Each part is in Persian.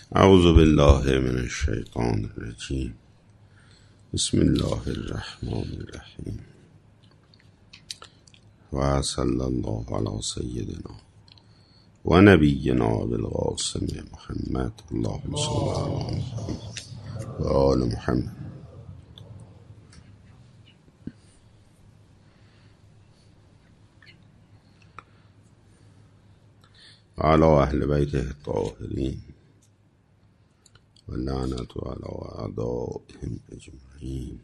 اعوذ بالله من الشیطان الرجیم. بسم الله الرحمن الرحیم و صلی الله علی سیدنا و نبینا بالقاسم محمد. اللهم صل علی محمد و آل محمد. و علی اهل بیته الطاهرین و لعنت علی اعدائهم اجمعین.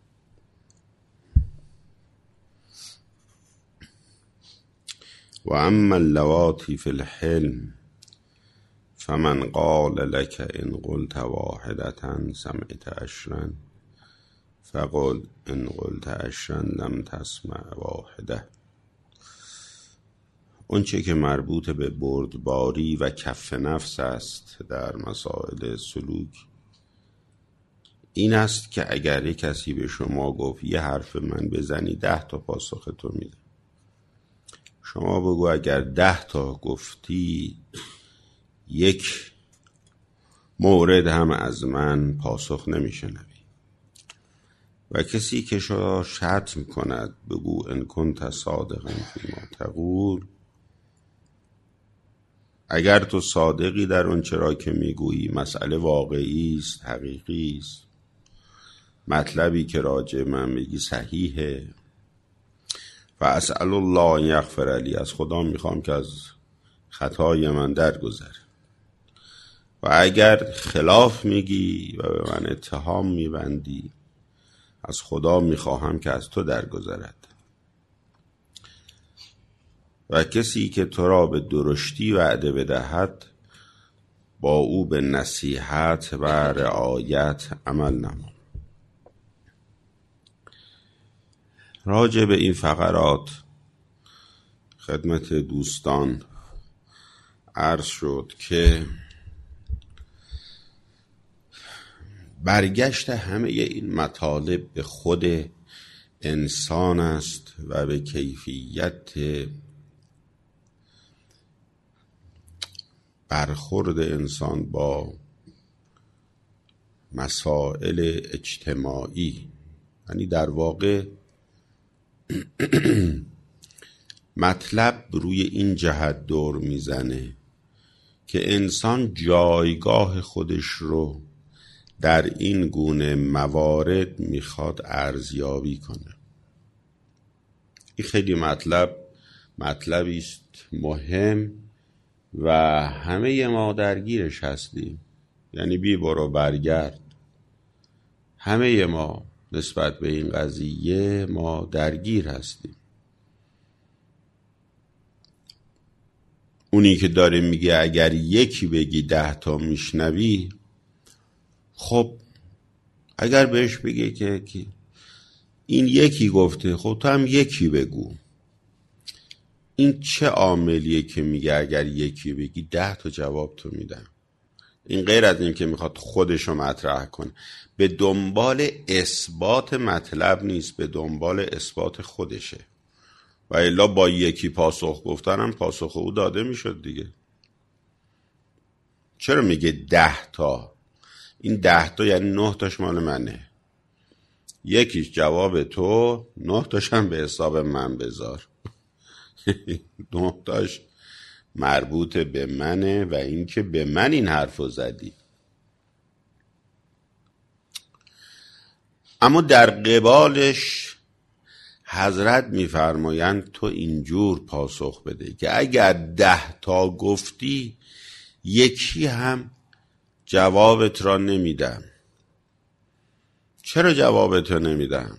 و اما اللواتی فی الحلم فمن قال لك ان قلت واحدة سمعت عشرا فقل ان قلت عشرا لم تسمع واحده. اون چه که مربوط به بردباری و کف نفس است در مسائل سلوک این است که اگر یک کسی به شما گفت یه حرف من بزنی 10 تا پاسخ تو میده، شما بگو اگر 10 تا گفتی یک مورد هم از من پاسخ نمیشنوی. و کسی که شما شتم کند بگو ان کنت صادقا فیما تقول، اگر تو صادقی در اون چرا که میگویی، مسئله واقعی است، حقیقی است، مطلبی که راجع من میگی صحیحه، و اسأل الله ان یغفر لی، از خدا میخوام که از خطای من درگذره. و اگر خلاف میگی و به من اتهام میبندی، از خدا میخواهم که از تو درگذرد. و کسی که تو را به درشتی وعده بدهد با او به نصیحت و رعایت عمل نما. راجع به این فقرات خدمت دوستان عرض شد که برگشت همه این مطالب به خود انسان است و به کیفیت برخورد انسان با مسائل اجتماعی. یعنی در واقع مطلب روی این جهت دور میزنه که انسان جایگاه خودش رو در این گونه موارد میخواد ارزیابی کنه. این خیلی مطلبی است مهم و همه ما درگیرش هستیم. یعنی بی برو برگرد همه ما نسبت به این قضیه ما درگیر هستیم. اونی که داره میگه اگر یکی بگی 10 تا میشنوی، خب اگر بهش بگه که این یکی گفته، خب تو هم یکی بگو. این چه عاملیه که میگه اگر یکی بگی 10 تا جواب تو میدم؟ این غیر از این که میخواد خودشو مطرح کنه، به دنبال اثبات مطلب نیست، به دنبال اثبات خودشه. و الا با یکی پاسخ گفتنم پاسخ او داده میشد دیگه. چرا میگه 10 تا؟ این 10 تا یعنی 9 تاش مال منه، یکیش جواب تو، 9 تاش هم به حساب من بذار. 9 تاش مربوط به منه و این که به من این حرفو زدی. اما در قبالش حضرت میفرمایند تو اینجور پاسخ بده که اگر 10 تا گفتی یکی هم جوابت را نمیدم. چرا جوابت را نمیدم؟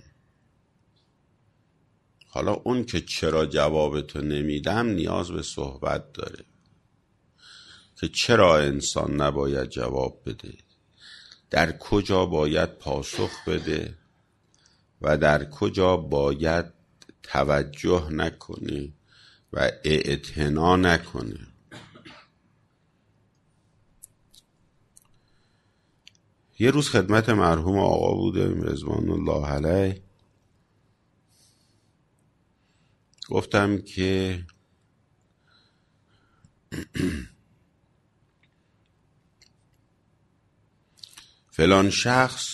حالا اون که چرا جوابت را نمیدم نیاز به صحبت داره که چرا انسان نباید جواب بده، در کجا باید پاسخ بده و در کجا باید توجه نکنه و اعتنا نکنه. یه روز خدمت مرحوم آقا بودم رضوان الله علیه، گفتم که فلان شخص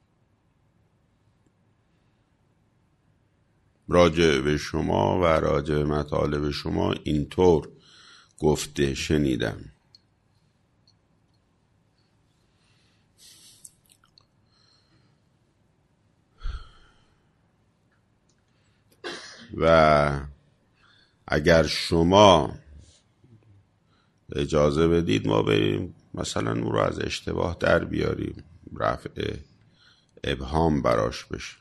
راجع به شما و راجع به مطالب شما اینطور گفته، شنیدم. و اگر شما اجازه بدید ما بریم مثلا او رو از اشتباه در بیاریم، رفع ابهام براش بشه.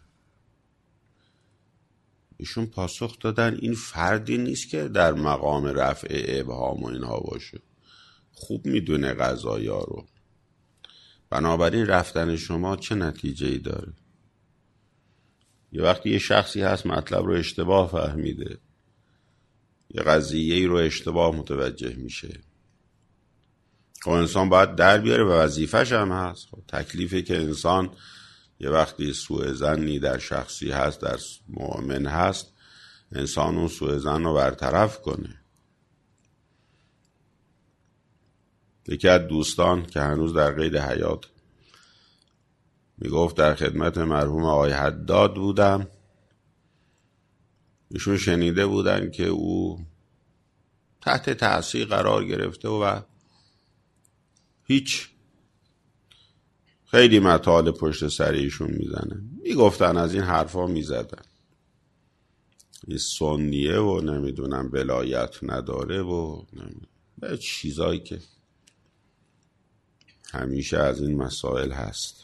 ایشون پاسخ دادن این فردی نیست که در مقام رفع ابهام و اینها باشه، خوب میدونه قضایا رو، بنابراین رفتن شما چه نتیجه‌ای داره؟ یه وقتی یه شخصی هست مطلب رو اشتباه فهمیده، یه قضیه‌ای رو اشتباه متوجه میشه، خب انسان باید در بیاره و وظیفش هم هست. خب تکلیفی که انسان یه وقتی سوء ظنی در شخصی هست، در مؤمن هست، انسان اون سوء ظن رو برطرف کنه. یکی از دوستان که هنوز در قید حیات میگفت در خدمت مرحوم آقای حداد بودم، ایشون شنیده بودن که او تحت تأثیر قرار گرفته و هیچ، خیلی مطالب پشت سر ایشون میزنه، میگفتن از این حرفا میزدن، این سنیه و نمیدونم ولایت نداره و به چیزایی که همیشه از این مسائل هست.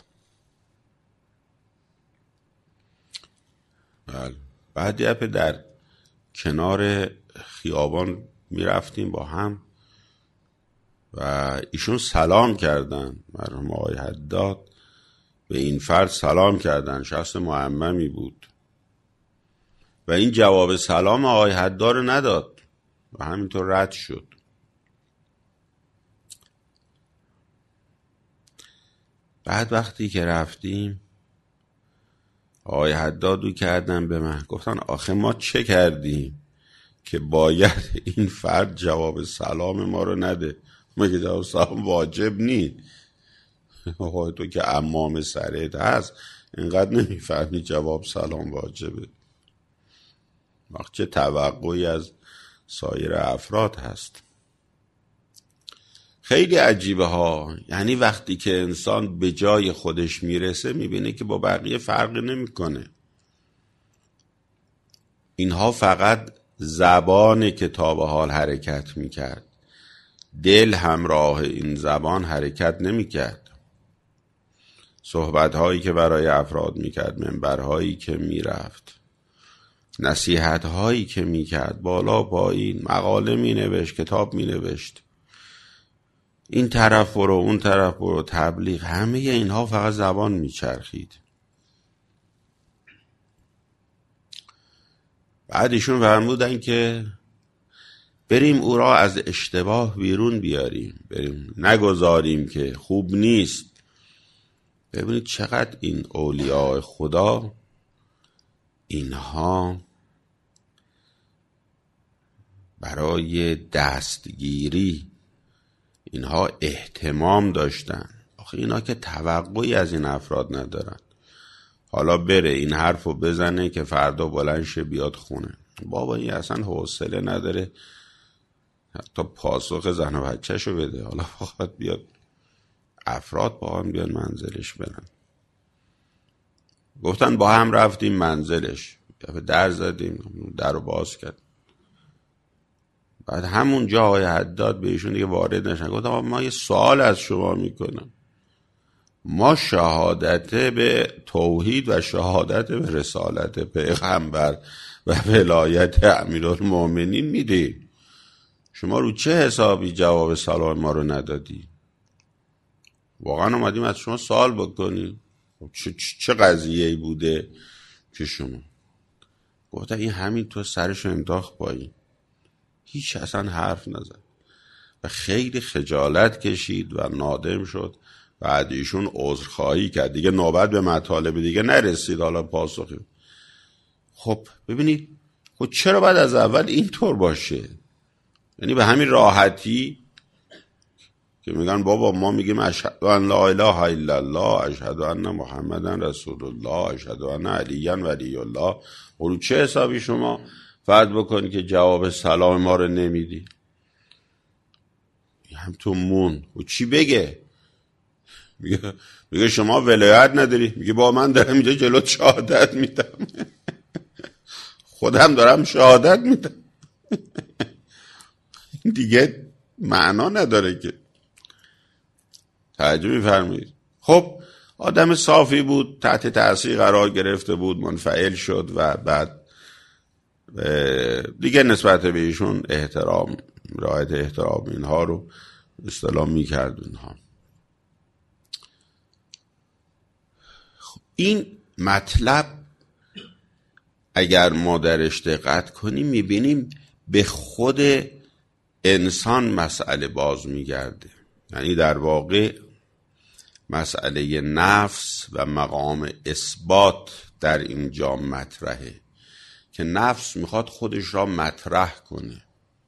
بعد یه در کنار خیابان میرفتیم با هم و ایشون سلام کردن، مرحوم آقای حداد به این فرد سلام کردن، شخص معممی بود و این جواب سلام آقای حداد رو نداد و همینطور رد شد. بعد وقتی که رفتیم آقای حدادو کردن به من، گفتن آخه ما چه کردیم که باید این فرد جواب سلام ما رو نده؟ مگه جواب سلام واجب نی؟ آقای تو که عمام سرت هست اینقدر نمیفهمی جواب سلام واجبه؟ وقت چه توقعی از سایر افراد هست؟ خیلی عجیبه ها. یعنی وقتی که انسان به جای خودش میرسه میبینه که با بقیه فرق نمیکنه. اینها فقط زبانه که تا به حال حرکت میکرد، دل همراه این زبان حرکت نمیکرد. صحبت‌هایی که برای افراد میکرد، منبرهایی که میرفت، نصیحت‌هایی که میکرد، بالا پایین مقاله مینوشت، کتاب مینوشت، این طرف برو اون طرف برو، تبلیغ، همه اینها فقط زبان میچرخید. بعد ایشون فرمودن که بریم او را از اشتباه بیرون بیاریم، بریم نگذاریم که خوب نیست. ببینید چقدر این اولیاء خدا، اینها برای دستگیری اینها اهتمام داشتن. آخه اینا که توقعی از این افراد ندارن، حالا بره این حرفو بزنه که فردا بلند شه بیاد خونه. بابا این اصلا حوصله نداره حتی پاسخ زن و بچه‌شو بده، حالا فقط بیاد افراد با هم بیان منزلش برن. گفتن با هم رفتیم منزلش، در زدیم، در رو باز کرد. بعد همون جا آقای حداد به ایشون دیگه وارد نشن. گفتم ما یه سوال از شما میکنم، ما شهادت به توحید و شهادت به رسالت پیغمبر و ولایت امیرالمومنین میدیم، شما رو چه حسابی جواب سلام ما رو ندادی؟ واقعا اومدیم از شما سوال بکنیم چه قضیه‌ای بوده که شما؟ گفتن این همین تو سرش انداخت پایین، هیچ اصلا حرف نزد و خیلی خجالت کشید و نادم شد. بعد ایشون عذرخواهی کرد، دیگه نوبت به مطالب دیگه نرسید حالا پاسخی. خب ببینید، خب چرا بعد از اول اینطور باشه؟ یعنی به همین راحتی که میگن بابا ما میگیم اشهد ان لا اله الا الله، اشهد ان محمدا رسول الله، اشهد ان علی ولی الله. رو چه حسابی شما فرض بکنی که جواب سلام ما رو نمیدی؟ هم تو مون و چی بگه؟ میگه شما ولایت نداری. میگه با من دارم اینجا جلوت شهادت میدم خودم دارم شهادت میدم دیگه معنا نداره که. توجه می‌فرمایید؟ خب آدم صافی بود، تحت تاثیر قرار گرفته بود، منفعل شد و بعد دیگه نسبت به ایشون احترام، رعایت احترام اینها رو اصطلاح میکرد اینها. این مطلب اگر ما درش دقت کنیم میبینیم به خود انسان مسئله باز میگرده. یعنی در واقع مسئله نفس و مقام اثبات در اینجا مطرحه که نفس میخواد خودش را مطرح کنه.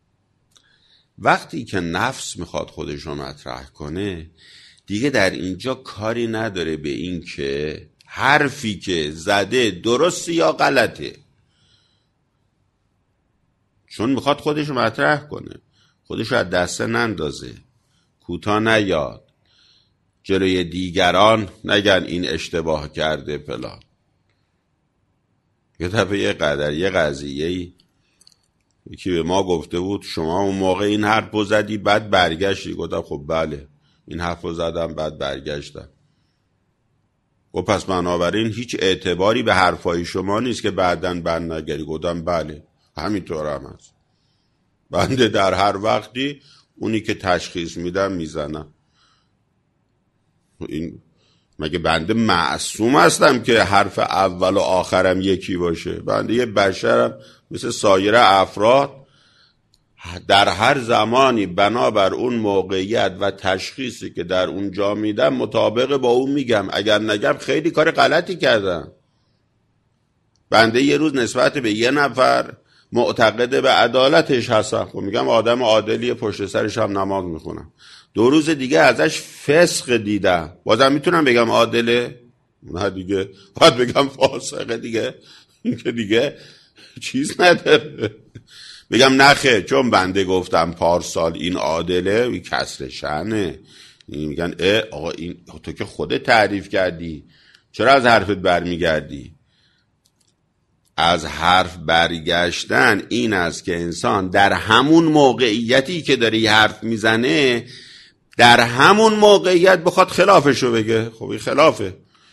وقتی که نفس میخواد خودش را مطرح کنه دیگه در اینجا کاری نداره به این که حرفی که زده درست یا غلطه، چون میخواد خودش رو مطرح کنه، خودش رو از دسته نندازه، کوتاه نیاد، جلوی دیگران نگن این اشتباه کرده فلان. یه دفعه یه قضیه‌ای یکی به ما گفته بود شما اون موقع این حرف رو زدی بعد برگشتی. گفتم خب بله این حرف رو زدم بعد برگشتم. و پس بنابراین هیچ اعتباری به حرفای شما نیست که بعداً بند نگری. گفتم بله همینطور هم هست. بنده در هر وقتی اونی که تشخیص میدم میزنم. این مگه بنده معصوم هستم که حرف اول و آخرم یکی باشه؟ بنده یه بشرم مثل سایر افراد، در هر زمانی بنابر اون موقعیت و تشخیصی که در اونجا میدم مطابق با اون میگم. اگر نگم خیلی کار غلطی کردم. بنده یه روز نسبت به یه نفر معتقد به عدالتش هستم، خب میگم آدم عادلیه، پشت سرش هم نماز میخونم. 2 روز دیگه ازش فسق دیدم، بازم میتونم بگم عادله؟ نه دیگه، باید بگم فاسقه دیگه. این که دیگه چیز نداره. بگم نخه چون بنده گفتم پارسال این عادله، این کسر شأنه. میگن آقا این تو که خودت تعریف کردی، چرا از حرفت برمیگردی؟ از حرف برگشتن این است که انسان در همون موقعیتی که داره یه حرف میزنه در همون موقعیت بخواد خلافشو بگه. خب این خلافه،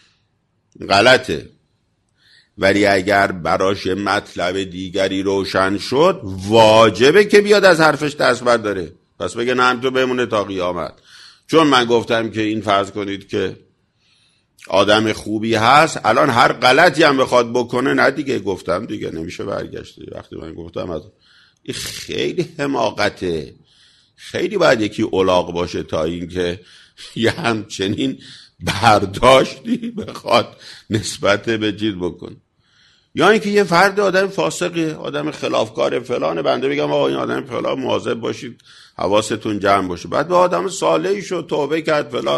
غلطه. ولی اگر براش مطلب دیگری روشن شد واجبه که بیاد از حرفش دست برداره. پس بگه نه تو بمونه تا قیامت. چون من گفتم که این فرض کنید که آدم خوبی هست، الان هر غلطی هم بخواد بکنه، نه دیگه گفتم دیگه نمیشه برگشت. وقتی من گفتم این خیلی حماقته. خیلی باید یکی الاغ باشه تا این که یه همچنین برداشتی بخواد نسبت به چیز بکن. یا اینکه یه فرد آدم فاسقه، آدم خلافکار فلانه، بنده بگم آقا این آدم فلان مواظب باشید، حواستون جمع باشه. بعد به آدم صالحی شد، توبه کرد فلان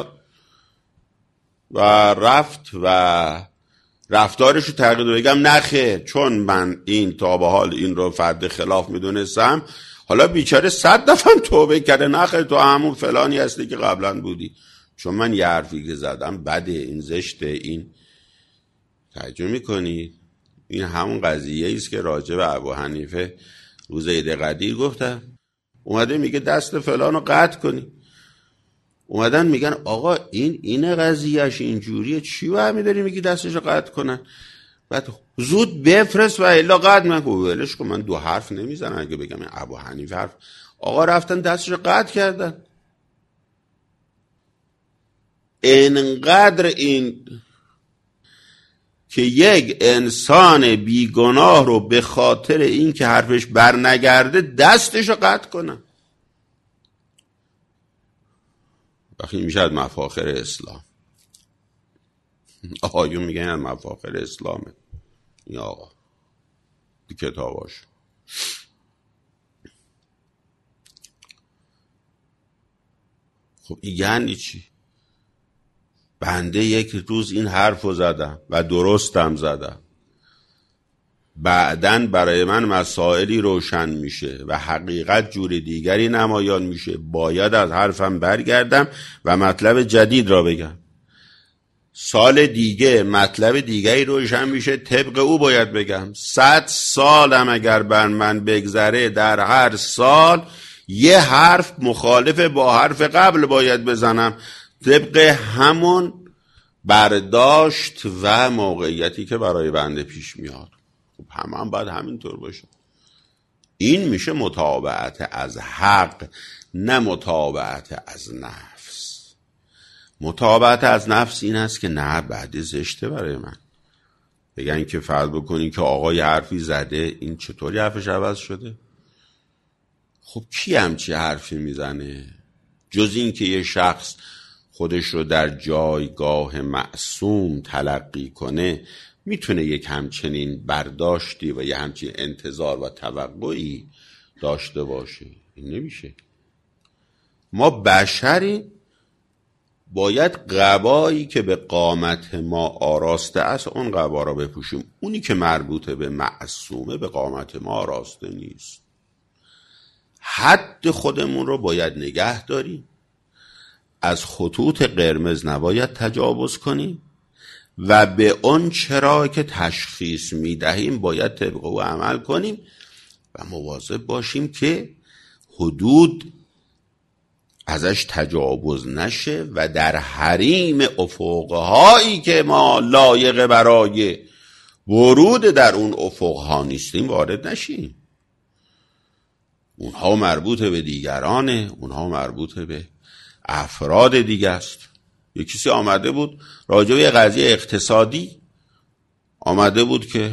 و رفت و رفتارشو تغییر بگم نخه چون من این تا به حال این رو فرد خلاف میدونستم، حالا بیچاره 100 دفعه توبه کرده، نخه تو همون فلانی هستی که قبلا بودی. چون من یه حرفی که زدم بده، این زشته، این ترجمه میکنید. این همون قضیه است که راجع به ابو حنیفه روز عید قدیر گفتم. اومده میگه دست فلانو قطع کنی. اومدن میگن آقا این قضیهش اینجوریه، چی برمی داری میگی دستشو قطع کنن؟ بعد زود بفرست و الا قطع نکن. ولش کن، من 2 حرف نمیزنم. اگه بگم ابو حنیفه حرف، آقا رفتن دستشو قطع کردن. انقدر این که یک انسان بیگناه رو به خاطر این که حرفش بر نگرده دستشو قطع کنن. وقتی میشه از مفاخر اسلام. آقایون میگن از مفاخر اسلامه این آقا دی کتاباش. خب این یعنی چی؟ بنده یک روز این حرف رو زدم و درستم زدم، بعدن برای من مسائلی روشن میشه و حقیقت جور دیگری نمایان میشه، باید از حرفم برگردم و مطلب جدید را بگم. سال دیگه مطلب دیگری روشن میشه، طبق او باید بگم. 100 سالم اگر بر من بگذره، در هر سال یه حرف مخالف با حرف قبل باید بزنم، طبق همون برداشت و موقعیتی که برای بنده پیش میاد. خب هم باید همینطور باشه. این میشه متابعت از حق، نه متابعت از نفس. متابعت از نفس این است که نه بعد زشته برای من. بگن که فرض بکنین که آقای حرفی زده، این چطوری حرفش عوض شده؟ خب کی همچی حرفی میزنه؟ جز این که یه شخص خودش رو در جایگاه معصوم تلقی کنه، میتونه یک همچنین برداشتی و یه همچین انتظار و توقعی داشته باشه. این نمیشه. ما بشری باید قبایی که به قامت ما آراسته است اون قبا را بپوشیم. اونی که مربوط به معصومه به قامت ما آراسته نیست. حد خودمون رو باید نگه داریم، از خطوط قرمز نباید تجاوز کنیم و به اون چرا که تشخیص میدهیم باید طبق او عمل کنیم و مواظب باشیم که حدود ازش تجاوز نشه و در حریم افقهایی که ما لایق برای ورود در اون افقها نیستیم وارد نشیم. اونها مربوط به دیگرانه، اونها مربوط به افراد دیگه است. یک کسی آمده بود راجع به قضیه اقتصادی، آمده بود که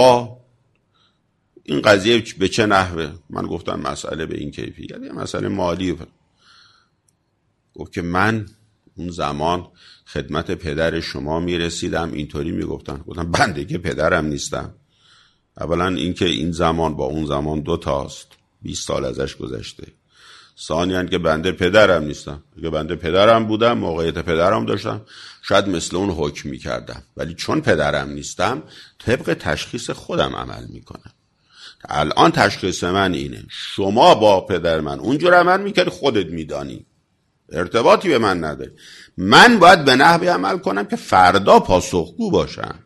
این قضیه به چه نحوه؟ من گفتم مسئله به این کیفیت، یه مسئله مالی. گفت که من اون زمان خدمت پدر شما میرسیدم اینطوری میگفتن. گفتم بنده که پدرم نیستم. اولا این که این زمان با اون زمان 2 تاست، 20 سال ازش گذشته. ثانیاً که بنده پدرم نیستم. اگه بنده پدرم بودم، موقعیت پدرم داشتم، شاید مثل اون حکم میکردم، ولی چون پدرم نیستم طبق تشخیص خودم عمل میکنم. الان تشخیص من اینه، شما با پدر من اونجور عمل میکردی، خودت میدانی، ارتباطی به من نداری. من باید به نحوی عمل کنم که فردا پاسخگو باشم.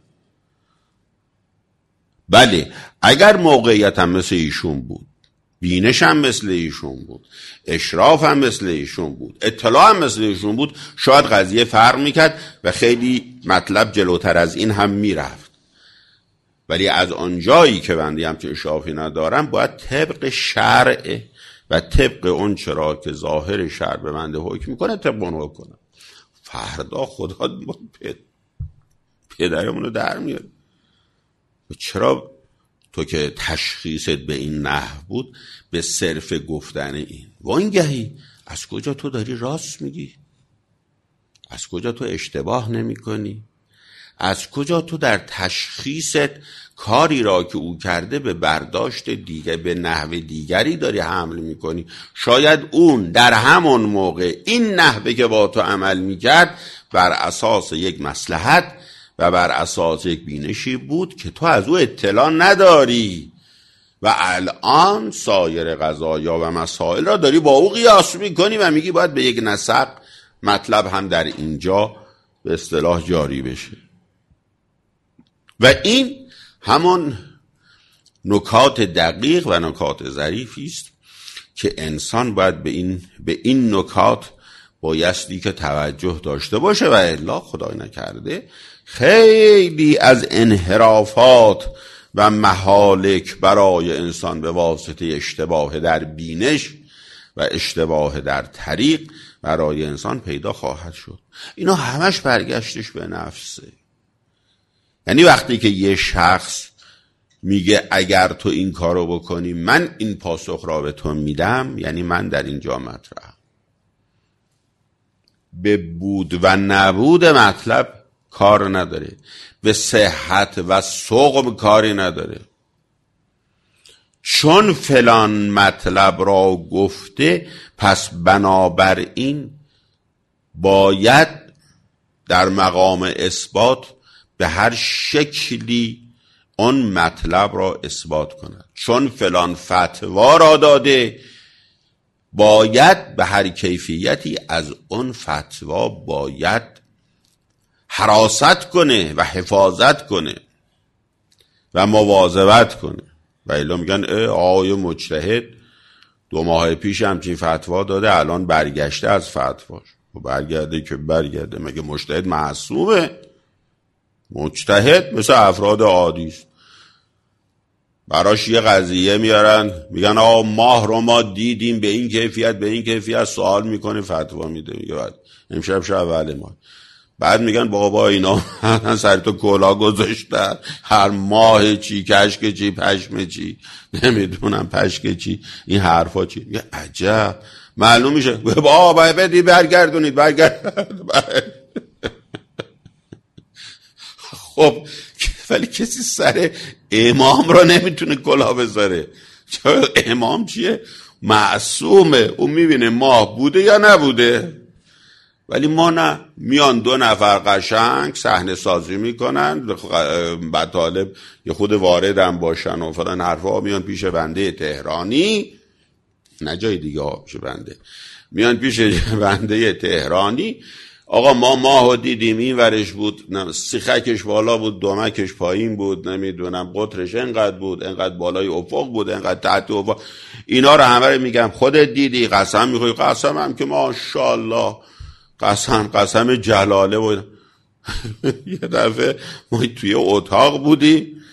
بله اگر موقعیتم مثل ایشون بود، بینشم مثل ایشون بود، اشرافم مثل ایشون بود، اطلاعم مثل ایشون بود، شاید قضیه فرق میکرد و خیلی مطلب جلوتر از این هم میرفت. ولی از آنجایی که بنده هم که اشرافی ندارم، باید طبق شرع و طبق اون چرا که ظاهر شرع به بنده حکم میکنه طبق اون حکم کنم. فردا خدا پدرمونو در میاره. چرا تو که تشخیصت به این نحو بود به صرف گفتن این؟ وانگهی از کجا تو داری راست میگی؟ از کجا تو اشتباه نمی کنی؟ از کجا تو در تشخیصت کاری را که او کرده به برداشت دیگه به نحو دیگری داری حمل میکنی؟ شاید اون در همون موقع این نحوه که با تو عمل میکرد بر اساس یک مصلحت و بر اساس یک بینشی بود که تو از او اطلاع نداری و الان سایر قضایا و مسائل را داری با او قیاس میکنی و میگی باید به یک نسق مطلب هم در اینجا به اصطلاح جاری بشه. و این همون نکات دقیق و نکات ظریفی است که انسان باید به این نکات بایستی که توجه داشته باشه و الا خدای نکرده خیلی از انحرافات و مهالک برای انسان به واسطه اشتباه در بینش و اشتباه در طریق برای انسان پیدا خواهد شد. اینا همش برگشتش به نفسه. یعنی وقتی که یه شخص میگه اگر تو این کارو بکنی من این پاسخ را به تو میدم، یعنی من در اینجا مطرح به بود و نبود مطلب کار نداره، به صحت و سقم کاری نداره. چون فلان مطلب را گفته پس بنابراین باید در مقام اثبات به هر شکلی اون مطلب را اثبات کند. چون فلان فتوا را داده، باید به هر کیفیتی از اون فتوا باید حراست کنه و حفاظت کنه و مواظبت کنه. و الا میگن آقای مجتهد 2 ماه پیش همچین فتوا داده، الان برگشته از فتواش. برگرده که برگرده، مگه مجتهد معصومه؟ مجتهد مثل افراد عادی است. براش یه قضیه میارن میگن آقا ماه رو ما دیدیم به این کیفیت به این کیفیت، سوال میکنه فتوا میده، میگه بعد امشب شب اول ماه. بعد میگن بابا اینا سر تو کلا گذاشتن، هر ماه چی، کشک چی، پشم چی، نمیدونم پشک چی، این حرفا چی. میگه عجب، معلوم میشه بابا بدی برگردونید خب ولی کسی سر امام را نمیتونه کلا بذاره. چرا؟ امام چیه؟ معصومه، اون میبینه ماه بوده یا نبوده. ولی ما نه، میان 2 نفر قشنگ صحنه سازی میکنن، بعد طالب یه خود واردم باشن و فلان حرفا، میان پیش بنده تهرانی، نه جای دیگه ها، پیش بنده میان پیش بنده تهرانی، آقا ما ماهو دیدیم، این ورش بود، سیخکش بالا بود، دومکش پایین بود، نمیدونم قطرش انقدر بود، انقدر بالای افق بود، انقدر تحت افق. اینا رو همه رو میگم خودت دیدی؟ قسم میخوری؟ قسم هم که ماشاءالله، قسم جلاله بود. یه دفعه ما توی اتاق بودی،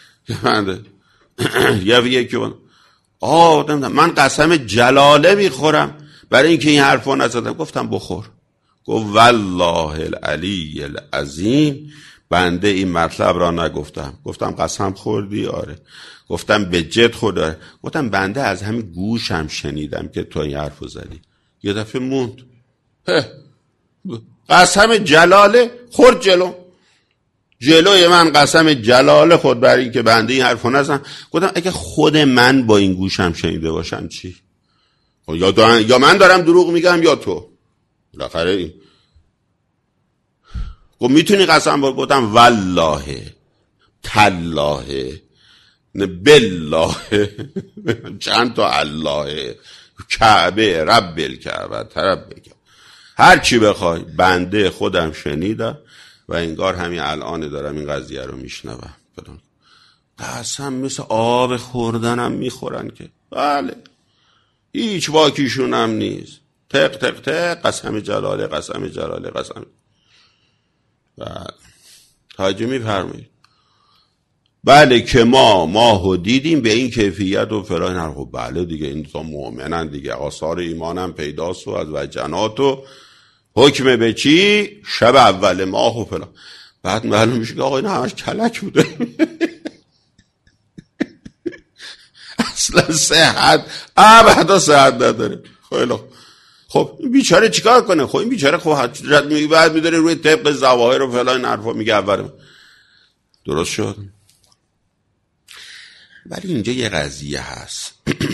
یکی من قسم جلاله میخورم برای اینکه این حرفو نزدم. گفتم بخور. گفت والله العلی العظیم بنده این مطلب را نگفتم. گفتم قسم خوردی؟ آره. گفتم به جد خود؟ آره. گفتم بنده از همین گوشم شنیدم که تو این حرفو زدی. یه دفعه موند. قسم جلاله خورد جلوی من، قسم جلاله خود برای این که بنده این حرفو نزدم. گفتم اگه خود من با این گوشم شنیده باشم چی؟ یا من دارم دروغ میگم یا تو. بالاخره این میتونی قسم بخوری؟ گفتم والله تالله بالله چند تا الله، کعبه رب الکعبه طرف بگم هر چی بخوای، بنده خودم شنیدم و انگار همین الان دارم این قضیه رو میشنوم. قسم مثل آب خوردنم میخورن که بله، هیچ واکیشون هم نیست. تق تق تق قسم جلاله قسم جلاله قسم. بله حاجی میفرمایید بله که ماهو دیدیم به این کیفیت و فلان. خب بله دیگه، این تا مؤمنن دیگه، آثار ایمانم پیداست و از وجنات و حکم به چی؟ شب اول ماه و فلان. بعد معلوم میشه که آقا اینا همش کلک بوده. اصلا صحت ابدا صحت نداره. خب این بیچاره چیکار کنه؟ خب این بیچاره خب حجت میگه، بعد میداره روی طبق ظواهر و فلان حرفا میگه اول درست شد. ولی اینجا یه قضیه هست.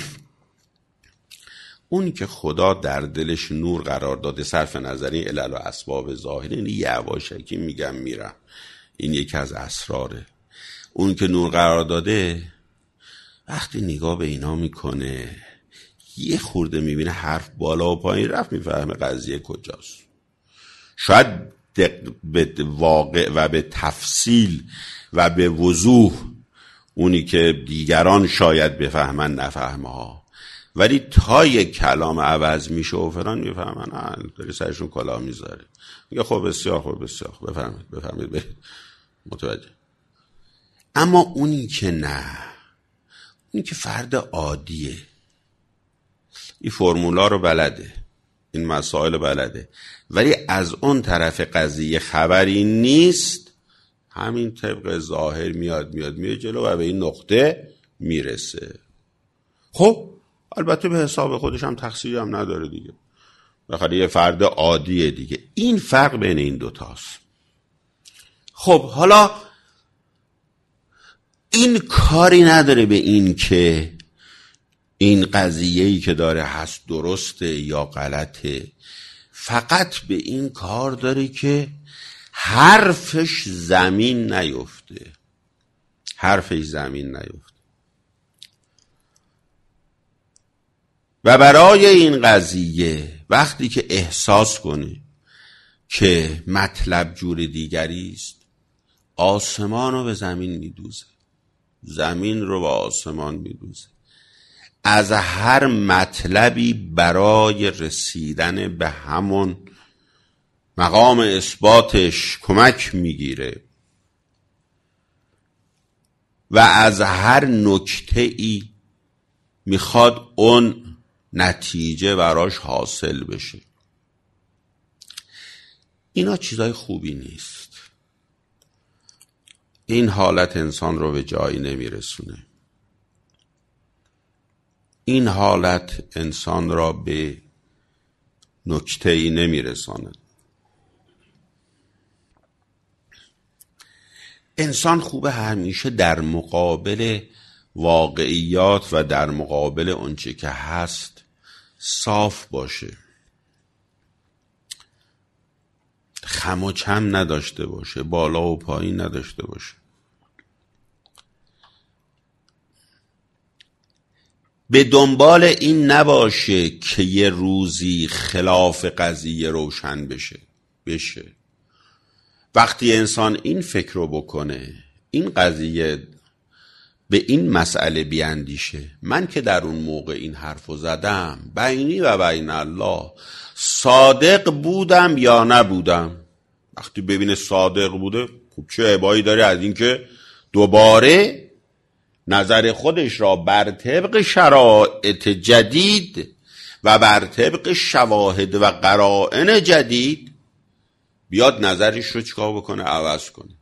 اون که خدا در دلش نور قرار داده، صرف نظری علل و اسباب ظاهری، این یواشکی میگم میرم، این یکی از اسراره. اون که نور قرار داده وقتی نگاه به اینا میکنه، یه خورده میبینه حرف بالا و پایین رفت، میفهمه قضیه کجاست. شاید به واقع و به تفصیل و به وضوح اونی که دیگران شاید بفهمن نفهمه ها، ولی تا یک کلام عوض میشه و فران میفهمن داری سرشون کلاه میذاره. میگه خب بسیار خوب، بسیار خوب، بفهمید برید، متوجه. اما اونی که نه، اونی که فرد عادیه، این فرمولا رو بلده، این مسائل بلده، ولی از اون طرف قضیه خبری نیست، همین طبق ظاهر میاد جلو و به این نقطه میرسه. خب البته به حساب خودش هم تقصیری هم نداره دیگه، بخاطر یه فرد عادیه دیگه. این فرق بین این دوتاست. خب حالا این کاری نداره به این که این قضیه‌ای که داره هست درسته یا غلطه، فقط به این کار داره که حرفش زمین نیفته. حرفش زمین نیفته. و برای این قضیه وقتی که احساس کنه که مطلب جور دیگری است، آسمان رو به زمین میدوزه، زمین رو به آسمان میدوزه. از هر مطلبی برای رسیدن به همون مقام اثباتش کمک میگیره و از هر نکته‌ای میخواد اون نتیجه براش حاصل بشه. اینا چیزای خوبی نیست. این حالت انسان رو به جایی نمیرسونه. این حالت انسان را به نکته‌ای نمیرسونه. انسان خوبه همیشه در مقابل واقعیات و در مقابل اونچه که هست صاف باشه، خم و چم نداشته باشه، بالا و پایین نداشته باشه. به دنبال این نباشه که یه روزی خلاف قضیه روشن بشه. وقتی انسان این فکر رو بکنه، این قضیه به این مسئله بیاندیشه، من که در اون موقع این حرف رو زدم، بینی و بین الله صادق بودم یا نبودم. وقتی ببینه صادق بوده، خب چه عیبایی داره از این که دوباره نظر خودش را بر طبق شرایط جدید و بر طبق شواهد و قرائن جدید بیاد نظرش رو چیکار بکنه؟ عوض کنه.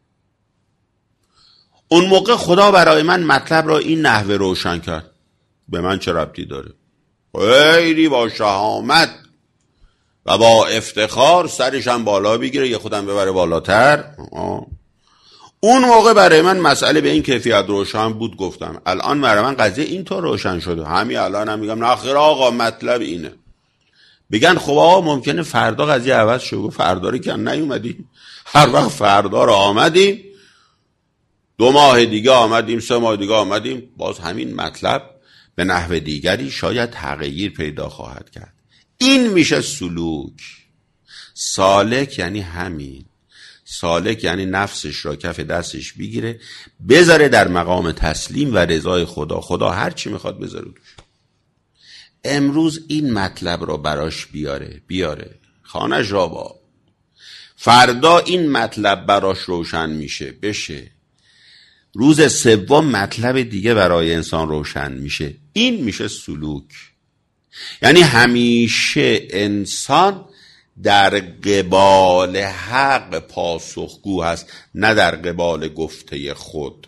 اون موقع خدا برای من مطلب را این نحوه روشن کرد، به من چه ربطی داره؟ خیلی با شهامت و با افتخار سرش هم بالا بگیره، یه خودم ببره بالاتر. اون موقع برای من مسئله به این کیفیت روشن بود، گفتم. الان برای من قضیه اینطور روشن شده، همین الان هم میگم نه خیر آقا مطلب اینه. بگن خب آقا ممکنه فردا قضیه عوض شه. فردا رو که نیومدیم، هر وقت فردا رو آمدیم 2 ماه دیگه آمدیم، 3 ماه دیگه آمدیم، باز همین مطلب به نحو دیگری شاید تغییر پیدا خواهد کرد. این میشه سلوک. سالک یعنی همین. سالک یعنی نفسش را کف دستش بگیره، بذاره در مقام تسلیم و رضای خدا. خدا هر چی میخواد بذاره توش. امروز این مطلب را براش بیاره خانش را با. فردا این مطلب براش روشن بشه. روز سوم مطلب دیگه برای انسان روشن میشه. این میشه سلوک. یعنی همیشه انسان در قبال حق پاسخگو هست، نه در قبال گفته خود.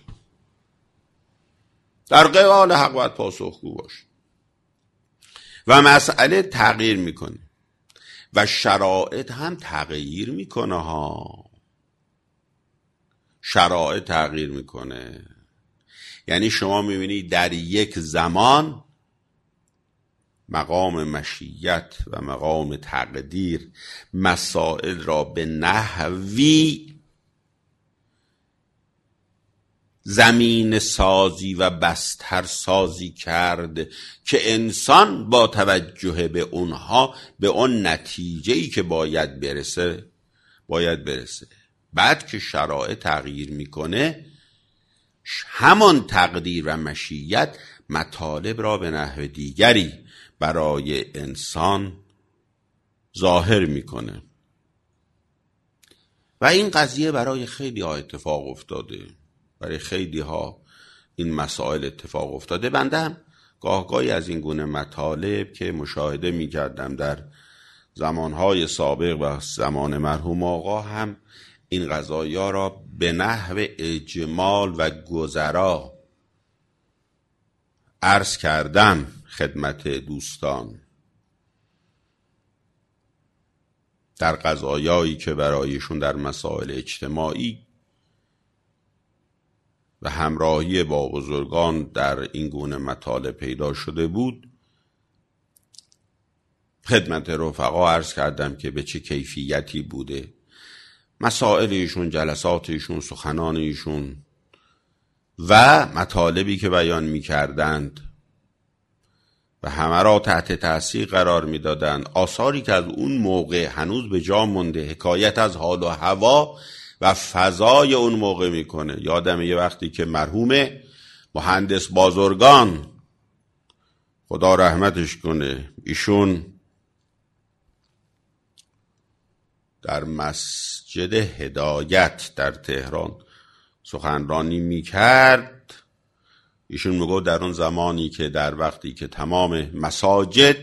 در قبال حق باید پاسخگو باشه و مسئله تغییر میکنه و شرایط هم تغییر میکنه ها. شرایط تغییر میکنه. یعنی شما میبینید در یک زمان مقام مشیت و مقام تقدیر مسائل را به نحوی زمین سازی و بستر سازی کرد که انسان با توجه به اونها به اون نتیجه‌ای که باید برسه. بعد که شرایط تغییر میکنه، همان تقدیر و مشیت مطالب را به نحو دیگری برای انسان ظاهر میکنه. و این قضیه برای خیلی ها اتفاق افتاده. برای خیلی ها این مسائل اتفاق افتاده. بنده هم گاهی از این گونه مطالب که مشاهده میکردم در زمانهای سابق و زمان مرحوم آقا، هم این قضایا را به نحو اجمال و گذرا عرض کردم خدمت دوستان. در قضایایی که برایشون در مسائل اجتماعی و همراهی با بزرگان در این گونه مطالب پیدا شده بود، خدمت رفقا عرض کردم که به چه کیفیتی بوده مسائل ایشون، جلسات ایشون، سخنان ایشون و مطالبی که بیان می کردند و همه را تحت تاثیر قرار می دادند. آثاری که از اون موقع هنوز به جا مونده، حکایت از حال و هوا و فضای اون موقع می کنه. یادم یه وقتی که مرحوم مهندس بازرگان خدا رحمتش کنه، ایشون در مسجد هدایت در تهران سخنرانی میکرد. ایشون میگه در اون زمانی که در وقتی که تمام مساجد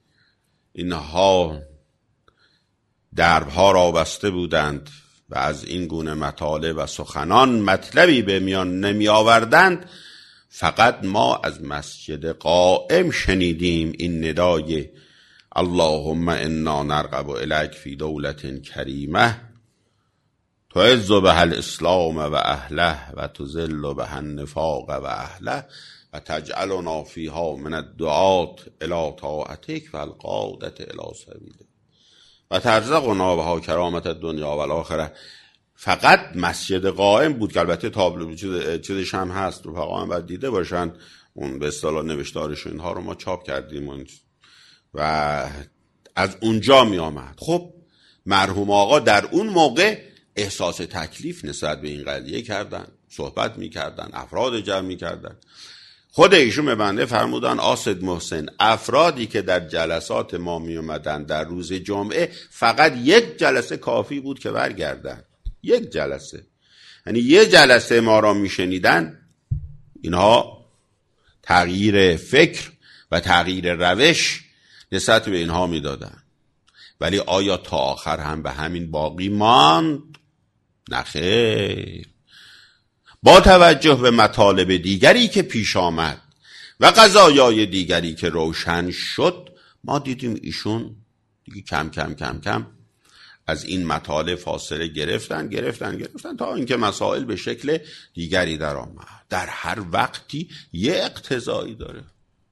اینها دربها را بسته بودند و از این گونه مطالب و سخنان مطلبی به میان نمی آوردند، فقط ما از مسجد قائم شنیدیم این ندای اللهم انا نرغب الیک فی دولت کریمه تعز بها الاسلام و اهله و تذل بها النفاق و اهله و تجعلنا فیها من الدعاة الی طاعتک و القادة الی سبیلک و ترزقنا بها کرامت الدنیا و الاخره. فقط مسجد قائم بود که البته تابلو چیزش هم هست، رفقا هم باید دیده باشن، اون به اصطلاح نوشتارش اینها رو ما چاپ کردیم و از اونجا می آمد. خب مرحوم آقا در اون موقع احساس تکلیف نسبت به این قضیه کردن، صحبت می کردن، افراد جمع می کردن. خود ایشون به بنده فرمودن آسد محسن، افرادی که در جلسات ما می اومدن در روز جمعه فقط یک جلسه کافی بود که برگردن. یک جلسه، یعنی یک جلسه ما را می شنیدن، اینها تغییر فکر و تغییر روش نسبت به اینها می دادن. ولی آیا تا آخر هم به همین باقی ماند؟ نخیر. با توجه به مطالب دیگری که پیش آمد و قضایای دیگری که روشن شد، ما دیدیم ایشون دیگه کم کم کم کم از این مطالب فاصله گرفتن تا اینکه مسائل به شکل دیگری در آمد. در هر وقتی یه اقتضایی داره.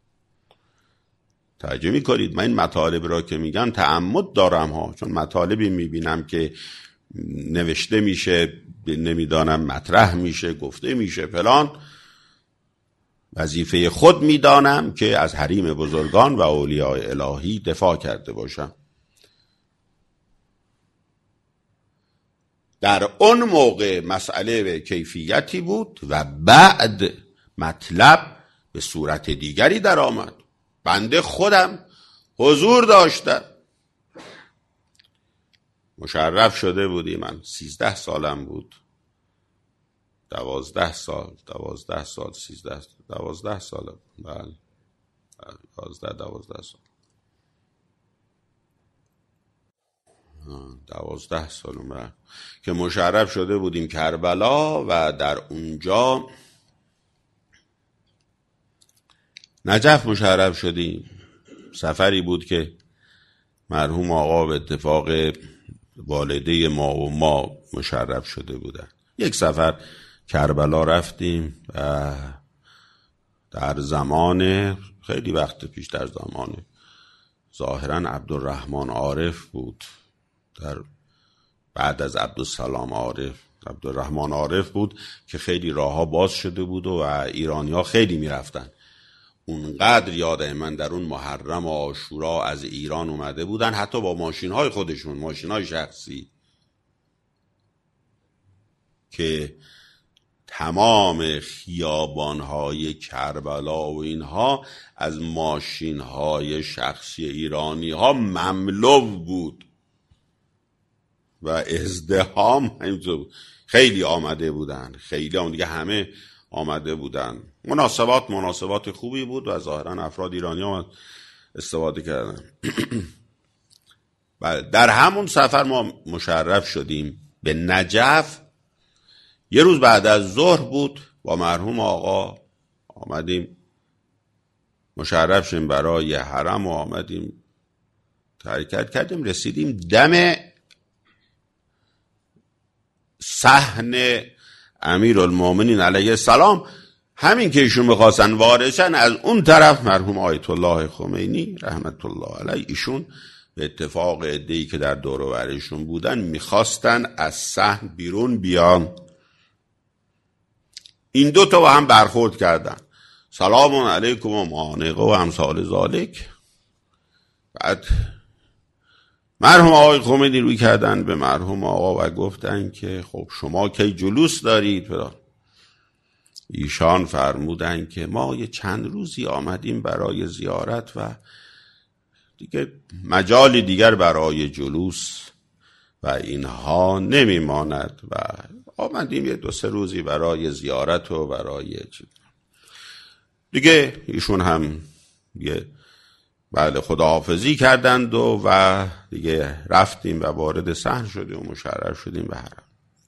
توجه می‌کنید؟ من این مطالب را که میگم تعمد دارم ها، چون مطالبی میبینم که نوشته میشه، نمیدانم مطرح میشه، گفته میشه فلان، وظیفه خود میدانم که از حریم بزرگان و اولیاء الهی دفاع کرده باشم. در اون موقع مسئله به کیفیتی بود و بعد مطلب به صورت دیگری در آمد. بنده خودم حضور داشتم، مشرف شده بودی، من 13 سالم بود، 12 سال 13 12 سال، بله 12 سال 12 سال من که مشرف شده بودیم کربلا و در اونجا نجف مشرف شدیم. سفری بود که مرحوم آقا به اتفاق والده ما و ما مشرف شده بودن. یک سفر کربلا رفتیم و در زمان خیلی وقت پیش، در زمان ظاهرا عبدالرحمن عارف بود، در بعد از عبدالسلام عارف عبدالرحمن عارف بود که خیلی راهها باز شده بود و ایرانی ها خیلی می رفتن. اونقدر یاده من در اون محرم و عاشورا از ایران اومده بودن، حتی با ماشین های خودشون، ماشین های شخصی، که تمام خیابان های کربلا و اینها از ماشین های شخصی ایرانی ها مملو بود و ازدحام همینطور خیلی آمده بودن، خیلی دیگه همه آمده بودن. مناسبات خوبی بود و ظاهرا افراد ایرانی ها استفاده کردن. در همون سفر ما مشرف شدیم به نجف. یه روز بعد از ظهر بود، با مرحوم آقا آمدیم مشرف شدیم برای حرم و آمدیم حرکت کردیم. رسیدیم دم صحن امیرالمومنین علیه السلام. همین که ایشون میخواستن وارثن، از اون طرف مرحوم آیت الله خمینی رحمت الله علیه، ایشون به اتفاق عده‌ای که در دور و برشون بودن میخواستن از صحن بیرون بیان. این دو تا با هم برخورد کردن، سلام علیکم و معانقه و امثال ذالک. بعد مرحوم آقای خمینی روی کردن به مرحوم آقا و گفتن که خب شما کی جلوس دارید؟ ایشان فرمودن که ما یه چند روزی آمدیم برای زیارت و دیگه مجالی دیگر برای جلوس و اینها نمیماند و آمدیم یه 2-3 روزی برای زیارت و برای دیگه. ایشون هم یه بله خداحافظی کردند و دیگه رفتیم و وارد صحن شدیم و مشرف شدیم به حرم.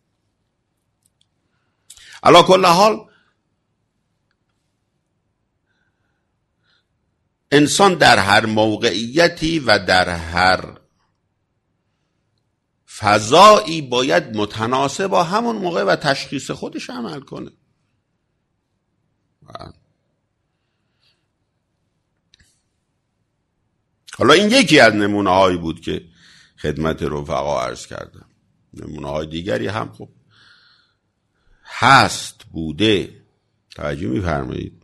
علی کل حال انسان در هر موقعیتی و در هر فضایی باید متناسب با همون موقع و تشخیص خودش عمل کنه. حالا این یکی از نمونه هایی بود که خدمت رفقا عرض کردم. نمونه های دیگری هم خب هست، بوده. توجه می‌فرمایید؟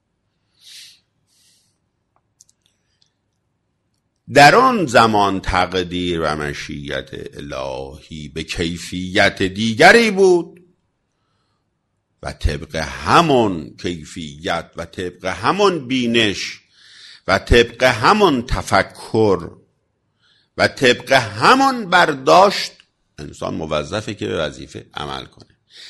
در آن زمان تقدیر و مشیت الهی به کیفیت دیگری بود و طبق همون کیفیت و طبق همون بینش و طبق همون تفکر و طبق همون برداشت انسان موظفه که به وظیفه عمل کنه.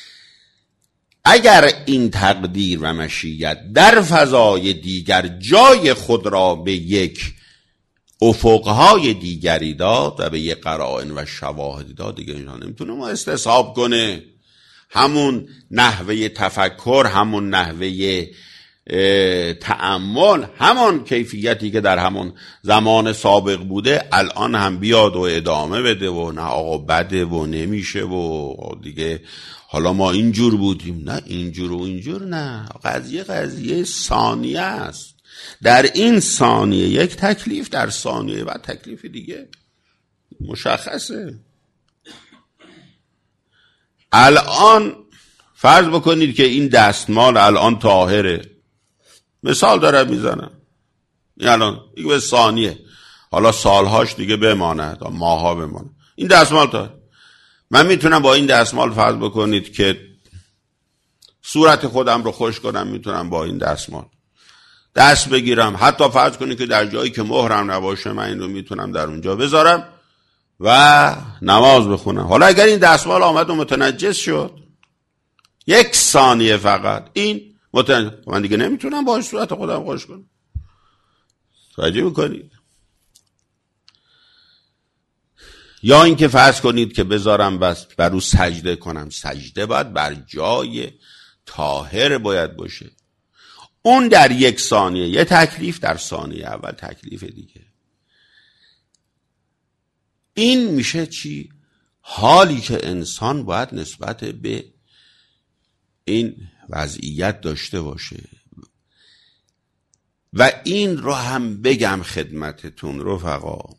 اگر این تقدیر و مشیت در فضای دیگر جای خود را به یک افقهای دیگری داد و به یک قرائن و شواهدی داد، دیگه اینا نمیتونه ما استصحاب کنه. همون نحوه تفکر، همون نحوه تأمل، همون کیفیتی که در همون زمان سابق بوده الان هم بیاد و ادامه بده و نه آقا بده و نمیشه و دیگه حالا ما اینجور بودیم. نه اینجور و اینجور نه، قضیه ثانیه است. در این ثانیه یک تکلیف، در ثانیه بعد تکلیف دیگه مشخصه. الان فرض بکنید که این دستمال الان طاهره، مثال دارم میزنم، این الان دیگه به ثانیه، حالا سالهاش دیگه بماند، ماها بماند، این دستمال طاهره. من میتونم با این دستمال فرض بکنید که صورت خودم رو خوش کنم، میتونم با این دستمال دست بگیرم، حتی فرض کنید که در جایی که مهرم نباشه من این رو میتونم در اونجا بذارم و نماز بخونم. حالا اگر این دستمال آمد و متنجس شد، یک ثانیه فقط این متنجس، من دیگه نمیتونم با صورت خودم خوش کنم. توجه میکنید؟ یا اینکه فرض کنید که بذارم بس بر او سجده کنم، سجده باید بر جای طاهر باید باشه. اون در یک ثانیه یه تکلیف، در ثانیه اول تکلیف دیگه. این میشه چی؟ حالی که انسان باید نسبت به این وضعیت داشته باشه. و این رو هم بگم خدمتتون رفقا،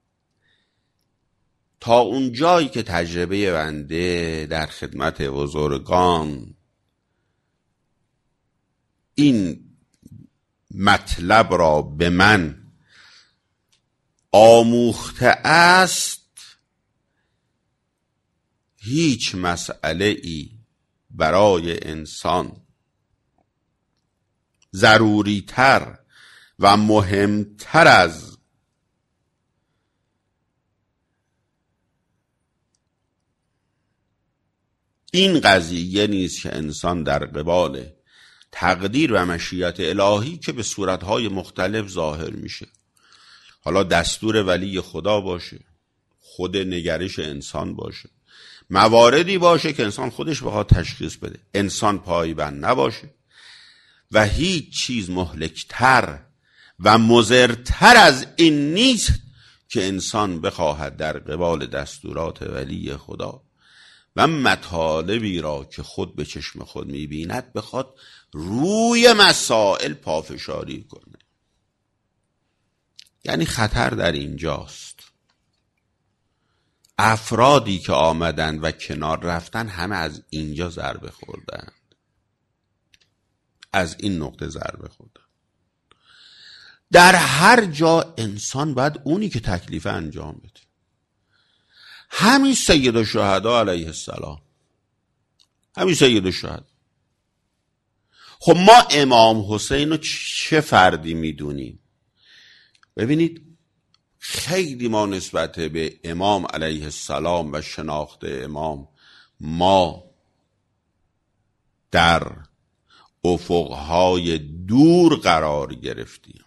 تا اون جایی که تجربه بنده در خدمت بزرگان این مطلب را به من آموخته است، هیچ مسئله ای برای انسان ضروری تر و مهمتر از این قضیه نیست که انسان در قبال تقدیر و مشیت الهی که به صورتهای مختلف ظاهر میشه، حالا دستور ولی خدا باشه، خود نگرش انسان باشه، مواردی باشه که انسان خودش بخواد تشخیص بده، انسان پایبند نباشه و هیچ چیز مهلکتر و مضرتر از این نیست که انسان بخواهد در قبال دستورات ولی خدا و مطالبی را که خود به چشم خود می‌بیند بخواد روی مسائل پافشاری کنه. یعنی خطر در اینجاست. افرادی که آمدن و کنار رفتن همه از اینجا ضربه خوردن، از این نقطه ضربه خوردن. در هر جا انسان باید اونی که تکلیف انجام بده. همین سید الشهدا علیه السلام، همین سید الشهدا. خب ما امام حسین رو چه فردی میدونیم؟ ببینید خیلی ما نسبت به امام علیه السلام و شناخت امام ما در افقهای دور قرار گرفتیم.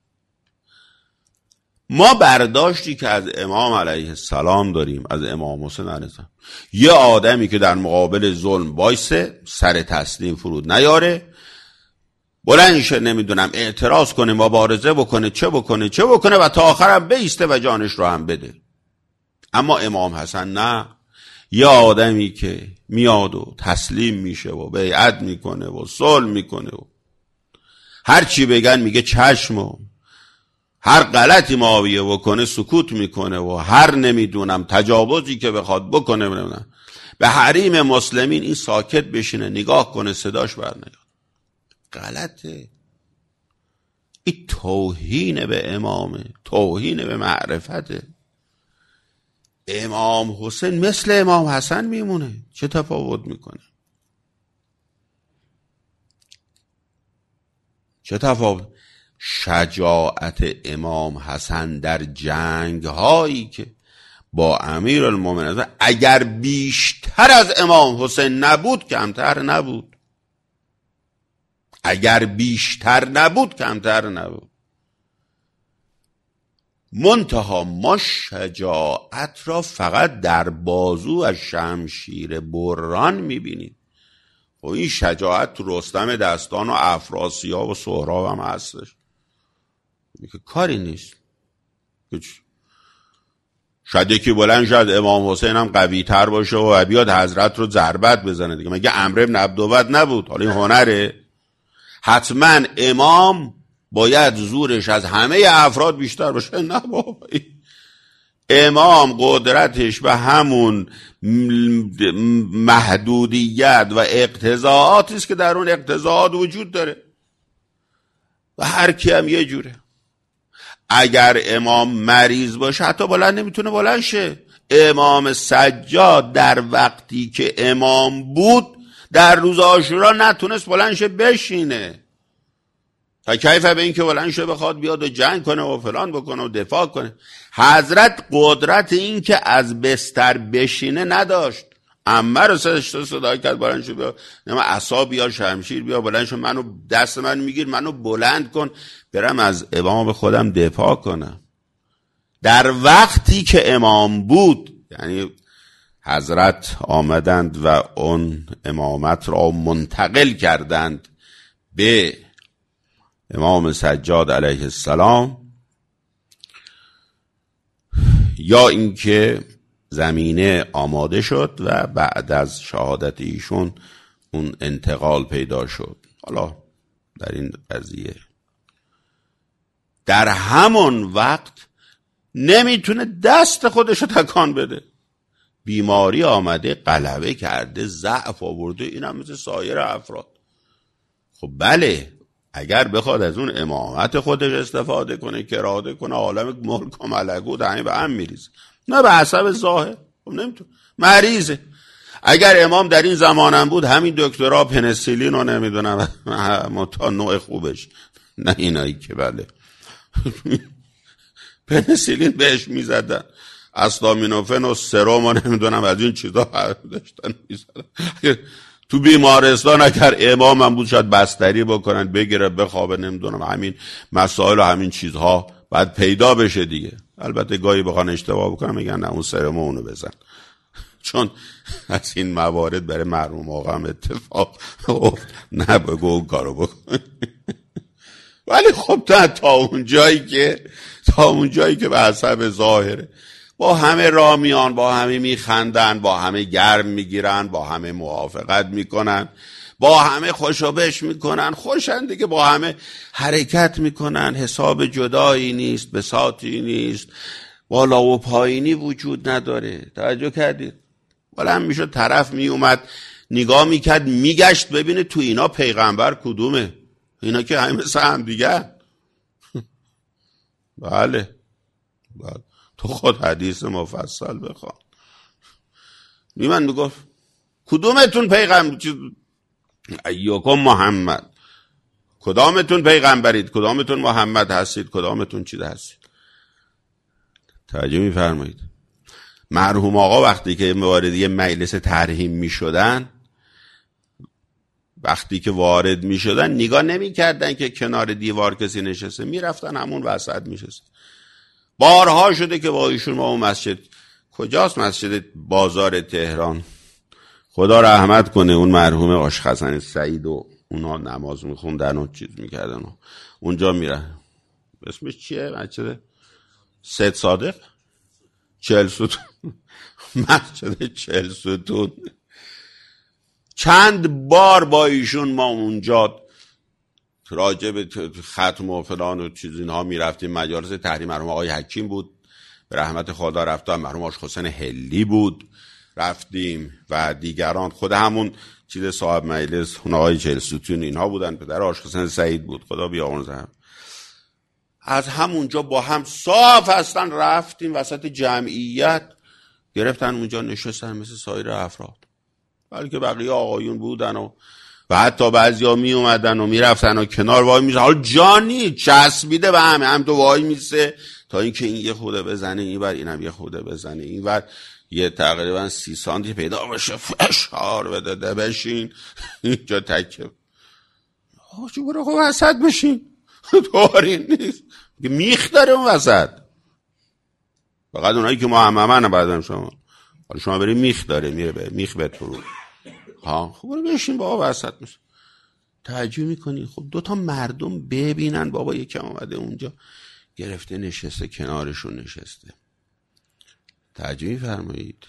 ما برداشتی که از امام علیه السلام داریم، از امام حسین علیه السلام، یه آدمی که در مقابل ظلم وایسه، سر تسلیم فرود نیاره، بلند شه نمیدونم اعتراض کنه، مبارزه بکنه، چه بکنه و تا آخرم بیسته و جانش رو هم بده. اما امام حسن نه، یه آدمی که میاد و تسلیم میشه و بیعت میکنه و صلح میکنه و هر چی بگن میگه چشم و هر غلطی معاویه بکنه سکوت میکنه و هر نمیدونم تجاوزی که بخواد بکنه به حریم مسلمین این ساکت بشینه، نگاه کنه، صداش برنیاد. غلطه. این توهین به امامه، توهین به معرفته. امام حسین مثل امام حسن میمونه، چه تفاوت میکنه؟ چه تفاوت؟ شجاعت امام حسن در جنگ هایی که با امیرالمومنین اگر بیشتر از امام حسین نبود کمتر نبود، اگر بیشتر نبود کمتر نبود. منتها ما شجاعت را فقط در بازو از شمشیر بران میبینیم. و این شجاعت تو رستم دستان و افراسیاب و سهراب هم هستش که کاری نیست. شاید یکی بلند شد امام حسین هم قوی تر باشه و بیاد حضرت رو ضربت بزنه دیگه. مگه عمرو بن عبدود نبود؟ حالا این هنره. حتما امام باید زورش از همه افراد بیشتر باشه. نه بابا، امام قدرتش به همون محدودیت و اقتضاعاتی است که در اون اقتضاعات وجود داره و هر کی هم یه جوره. اگر امام مریض باشه حتی بلند نمیتونه بلند شه. امام سجاد در وقتی که امام بود در روز عاشورا نتونست بلند شه بشینه، تا کیف به این که بلند شه بخواد بیاد و جنگ کنه و فلان بکنه و دفاع کنه. حضرت قدرت این که از بستر بشینه نداشت. عمه رو صدا کرد بلند شو بیا، نما عصا بیا، شمشیر بیا، بلند شو، منو دست من میگیر، منو بلند کن برم از امام به خودم دفاع کنم. در وقتی که امام بود، یعنی حضرت آمدند و اون امامت را منتقل کردند به امام سجاد علیه السلام، یا اینکه زمینه آماده شد و بعد از شهادت ایشون اون انتقال پیدا شد. حالا در این قضیه در همون وقت نمیتونه دست خودشو تکان بده، بیماری آمده، غلبه کرده، ضعف آورده، این هم مثل سایر افراد. خب بله، اگر بخواد از اون امامت خودش استفاده کنه، کراده کنه، عالم ملک و ملکوت همین به هم میریزه. نه به حسب ظاهر. خب نمیتونه، مریضه. اگر امام در این زمانم بود همین دکترا پنسیلین رو نمیدونم تا نوع خوبش، نه اینایی که بله پنسیلین بهش میزدن، استامینوفن و سرم و نمیدونم از این چیزا داشتن میزدن. تو بیمارستان اگر امام هم بود شاید بستری بکنن، بگیره بخوابه، نمیدونم همین مسائل و همین چیزها بعد پیدا بشه دیگه. البته گاهی بخوان اشتباه بکنن میگن نه اون سرم اونو بزن، چون از این موارد برای مرحوم آقا هم اتفاق نه بگو اون کارو بکن. ولی خب تا اون جایی که به حسب ظاهره. با همه رامیان، با همه میخندن، با همه گرم میگیرن، با همه موافقت میکنن، با همه خوشوبش میکنن، خوشن دیگه، با همه حرکت میکنن، حساب جدایی نیست، بساطی نیست، بالا و پایینی وجود نداره. توجه کردید؟ بلند میشد طرف میومد نگاه میکرد میگشت ببینه تو اینا پیغمبر کدومه، اینا که همه مثل هم دیگه. بله تو خود حدیث مفصل بخوان. من میگفت کدومتون پیغمبر، ایوکم محمد، کدامتون پیغمبرید، کدامتون محمد هستید، کدامتون چیز هستید. توجه میفرمایید؟ مرحوم آقا وقتی که وارد یه مجلس ترحیم میشدن، وقتی که وارد میشدن نگاه نمیکردن که کنار دیوار کسی نشسته، میرفتن همون وسط میشست. بارها شده که با ایشون ما اون مسجد، کجاست مسجد بازار تهران، خدا رحمت کنه، اون مرحوم آشخزن سعید و اونا نماز میخوندن و چیز میکردن و اونجا میرن. اسمش چیه مسجد؟ سید صادق 40 ستون مسجد 40 ستون. چند بار با ایشون ما اونجا راجع به ختم و فلان و چیز اینها میرفتیم. مجالس تحریم مرحوم آقای حکیم بود به رحمت خدا رفتم، مرحوم آشخسن هلی بود رفتیم و دیگران، خود همون چیز صاحب مجلس اون آقای 40 ستون اینها بودن، پدر آشخسن سعید بود خدا بیامرزه. از همونجا با هم صاف هستن رفتیم وسط جمعیت، گرفتن اونجا نشستن مثل سایر افراد، بلکه بقیه آقایون بودن و حتی بعضیا می اومدن و میرفتن و کنار وای میشه، حال جانی چسبیده به هم تو وای میسه تا اینکه این یه خوده بزنه اینور، اینم یه خوده بزنه اینور، یه تقریبا 30 سانتی پیدا بشه فشار بده بشین اینجا تکه آجو برو خب وسط بشین طوری نیست، میخ داره اون وسط، فقط اونایی که محممن بعدم شما بری میخ داره میره به میخ به تو ها، خب برو بشین بابا وسط میشه. تعجب میکنی خب 2 تا مردم ببینن بابا یکم اومده اونجا گرفته نشسته کنارشون نشسته. تعجب میفرمایید؟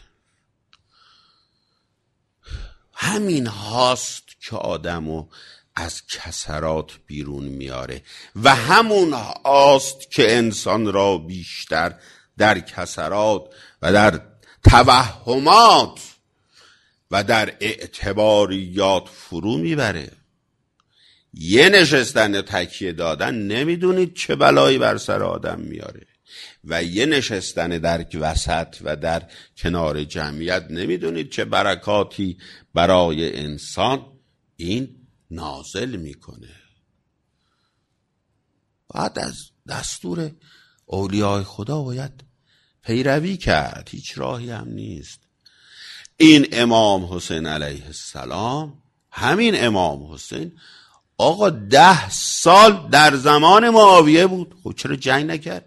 همین هاست که آدمو از کسرات بیرون میاره و همون هاست که انسان را بیشتر در کسرات و در توهمات و در اعتباریات فرو میبره. یه نشستن تکیه دادن نمیدونید چه بلایی بر سر آدم میاره و یه نشستن در وسط و در کنار جمعیت نمیدونید چه برکاتی برای انسان این نازل میکنه. بعد از دستور اولیاء خدا باید پیروی کرد، هیچ راهی هم نیست. این امام حسین علیه السلام، همین امام حسین آقا 10 سال در زمان معاویه بود، خب چرا جنگ نکرد؟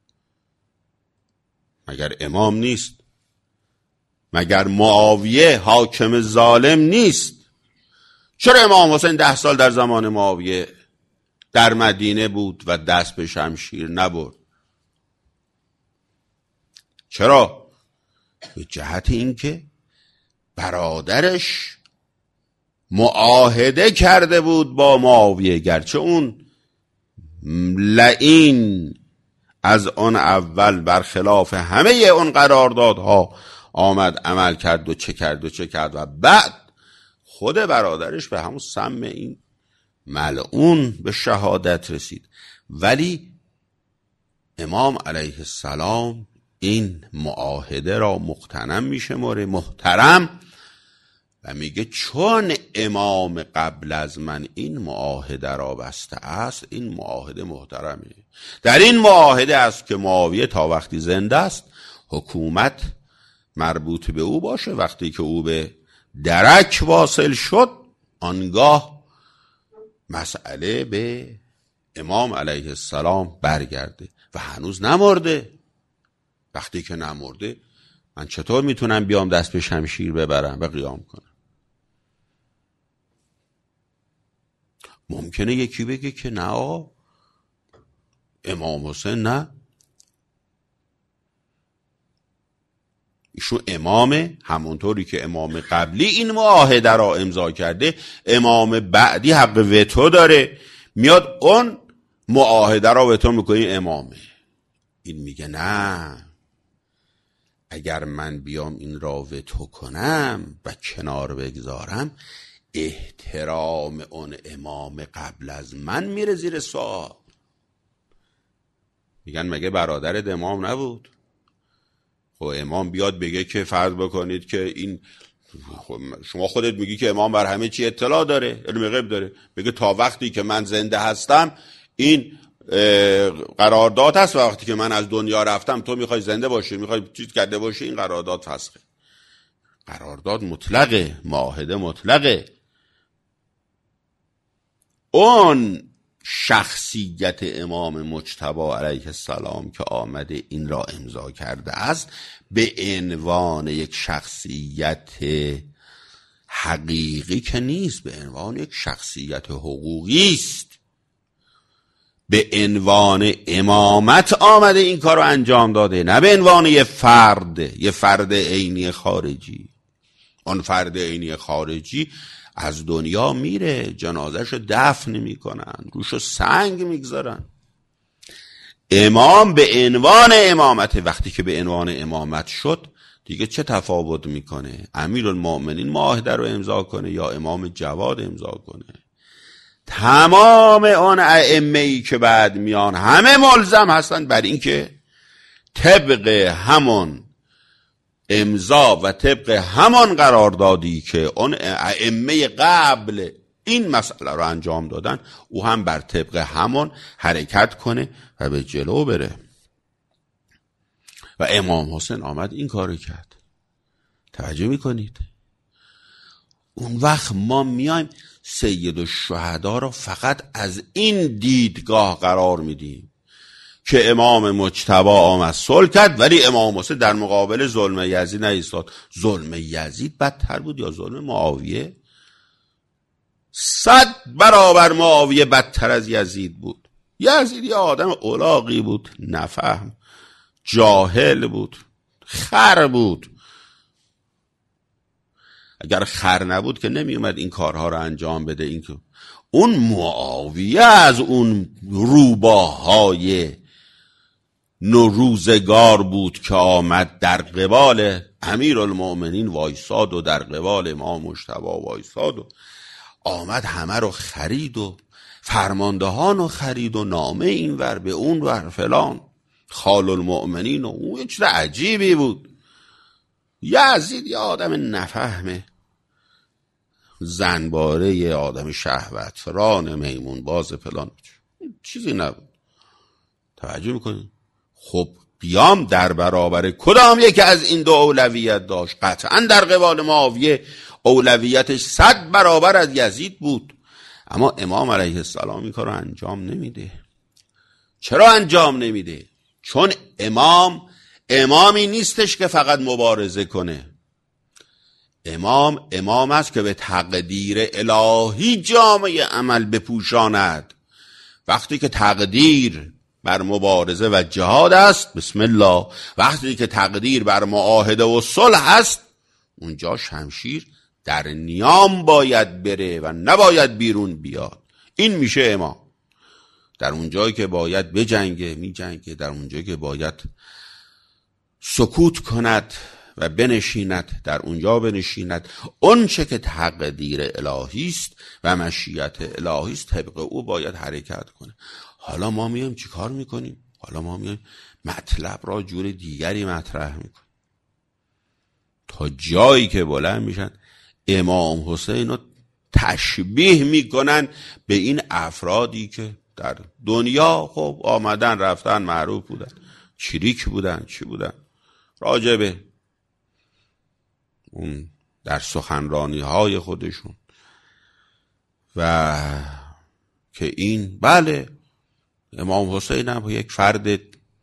مگر امام نیست؟ مگر معاویه حاکم ظالم نیست؟ چرا امام حسین 10 سال در زمان معاویه در مدینه بود و دست به شمشیر نبرد؟ چرا؟ به جهت اینکه برادرش معاهده کرده بود با معاویه، گرچه اون لعین از آن اول برخلاف همه اون قراردادها آمد عمل کرد و چه کرد و بعد خود برادرش به همون سم این ملعون به شهادت رسید. ولی امام علیه السلام این معاهده را مغتنم میشماره، محترم، و میگه چون امام قبل از من این معاهده را بسته است، این معاهده محترمه. در این معاهده است که معاویه تا وقتی زنده است حکومت مربوط به او باشه، وقتی که او به درک واصل شد آنگاه مسئله به امام علیه السلام برگرده و هنوز نمرده. وقتی که نمرده من چطور میتونم بیام دست به شمشیر ببرم و قیام کنم؟ ممکنه یکی بگه که نه امام حسین نه، ایشون امامه، همونطوری که امام قبلی این معاهده را امضا کرده، امام بعدی حق وتو داره، میاد اون معاهده را وتو میکنه امامه. این میگه نه، اگر من بیام این را وتو کنم و کنار بگذارم، احترام اون امام قبل از من میره زیر سوال. میگن مگه برادرت امام نبود؟ خب امام بیاد بگه که فرض بکنید که این، شما خودت میگی که امام بر همه چی اطلاع داره، علم غیب داره، بگه تا وقتی که من زنده هستم این قرارداد هست، و وقتی که من از دنیا رفتم تو میخوای زنده باشی، میخوای چیز کرده باشی، این قرارداد فسخه. قرارداد مطلقه، معاهده مطلقه. اون شخصیت امام مجتبی علیه السلام که آمده این را امضا کرده است، به عنوان یک شخصیت حقیقی که نیست، به عنوان یک شخصیت حقوقی است. به عنوان امامت آمده این کار رو انجام داده، نه به عنوان یه فرد عینی خارجی. اون فرد عینی خارجی از دنیا میره، جنازهش رو دفن میکنن، روشو سنگ میگذارن. امام به عنوان امامت، وقتی که به عنوان امامت شد دیگه چه تفاوت میکنه؟ امیرالمؤمنین معاهده رو امضا کنه یا امام جواد امضا کنه؟ تمام اون ائمه‌ای که بعد میان همه ملزم هستن بر این که طبق همون امضا و طبق همان قراردادی که اون ائمه قبل این مسئله رو انجام دادن، او هم بر طبق همون حرکت کنه و به جلو بره. و امام حسین آمد این کارو کرد. توجه میکنید؟ اون وقت ما میایم سید الشهدا رو فقط از این دیدگاه قرار میدیم که امام مجتبی آمد صلح کرد، ولی امام حسین در مقابل ظلم یزید نایستاد. ظلم یزید بدتر بود یا ظلم معاویه؟ 100 برابر معاویه بدتر از یزید بود. یزید یه آدم الاغی بود، نفهم، جاهل بود، خر بود. اگر خر نبود که نمی اومد این کارها رو انجام بده. این که اون معاویه از اون روباهای نوروزگار بود که آمد در قبال امیرالمؤمنین وایساد و در قبال امام مجتبی وایساد و آمد همه رو خرید و فرماندهان رو خرید و نامه این ور به اون ور فلان، خال المؤمنین، و اون چیز عجیبی بود. یزید یه آدم نفهمه، زنباره، یه آدم شهوت فران، میمون باز فلان، چیزی نبود. توجه میکنید؟ خب بیام در برابر کدام یکی از این دو اولویت داشت؟ قطعا در قبال معاویه اولویتش 100 برابر از یزید بود. اما امام علیه السلام این کار رو انجام نمیده. چرا انجام نمیده؟ چون امامی نیستش که فقط مبارزه کنه. امام است که به تقدیر الهی جامعه عمل بپوشاند. وقتی که تقدیر بر مبارزه و جهاد است، بسم الله. وقتی که تقدیر بر معاهده و صلح است، اونجا شمشیر در نیام باید بره و نباید بیرون بیاد. این میشه امام. در اونجایی که باید بجنگه میجنگه، در اونجایی که باید سکوت کند و بنشیند در اونجا بنشیند. اون چه که تقدیر الهی است و مشیت الهی است، طبق او باید حرکت کنه. حالا ما میایم چی کار میکنیم؟ حالا ما میایم مطلب را جور دیگری مطرح میکنیم، تا جایی که بلند میشن امام حسین رو تشبیه میکنن به این افرادی که در دنیا خب آمدن رفتن، معروف بودن، چریک بودن، چی بودن، راجبه اون در سخنرانی های خودشون، و که این بله امام حسین هم یک فرد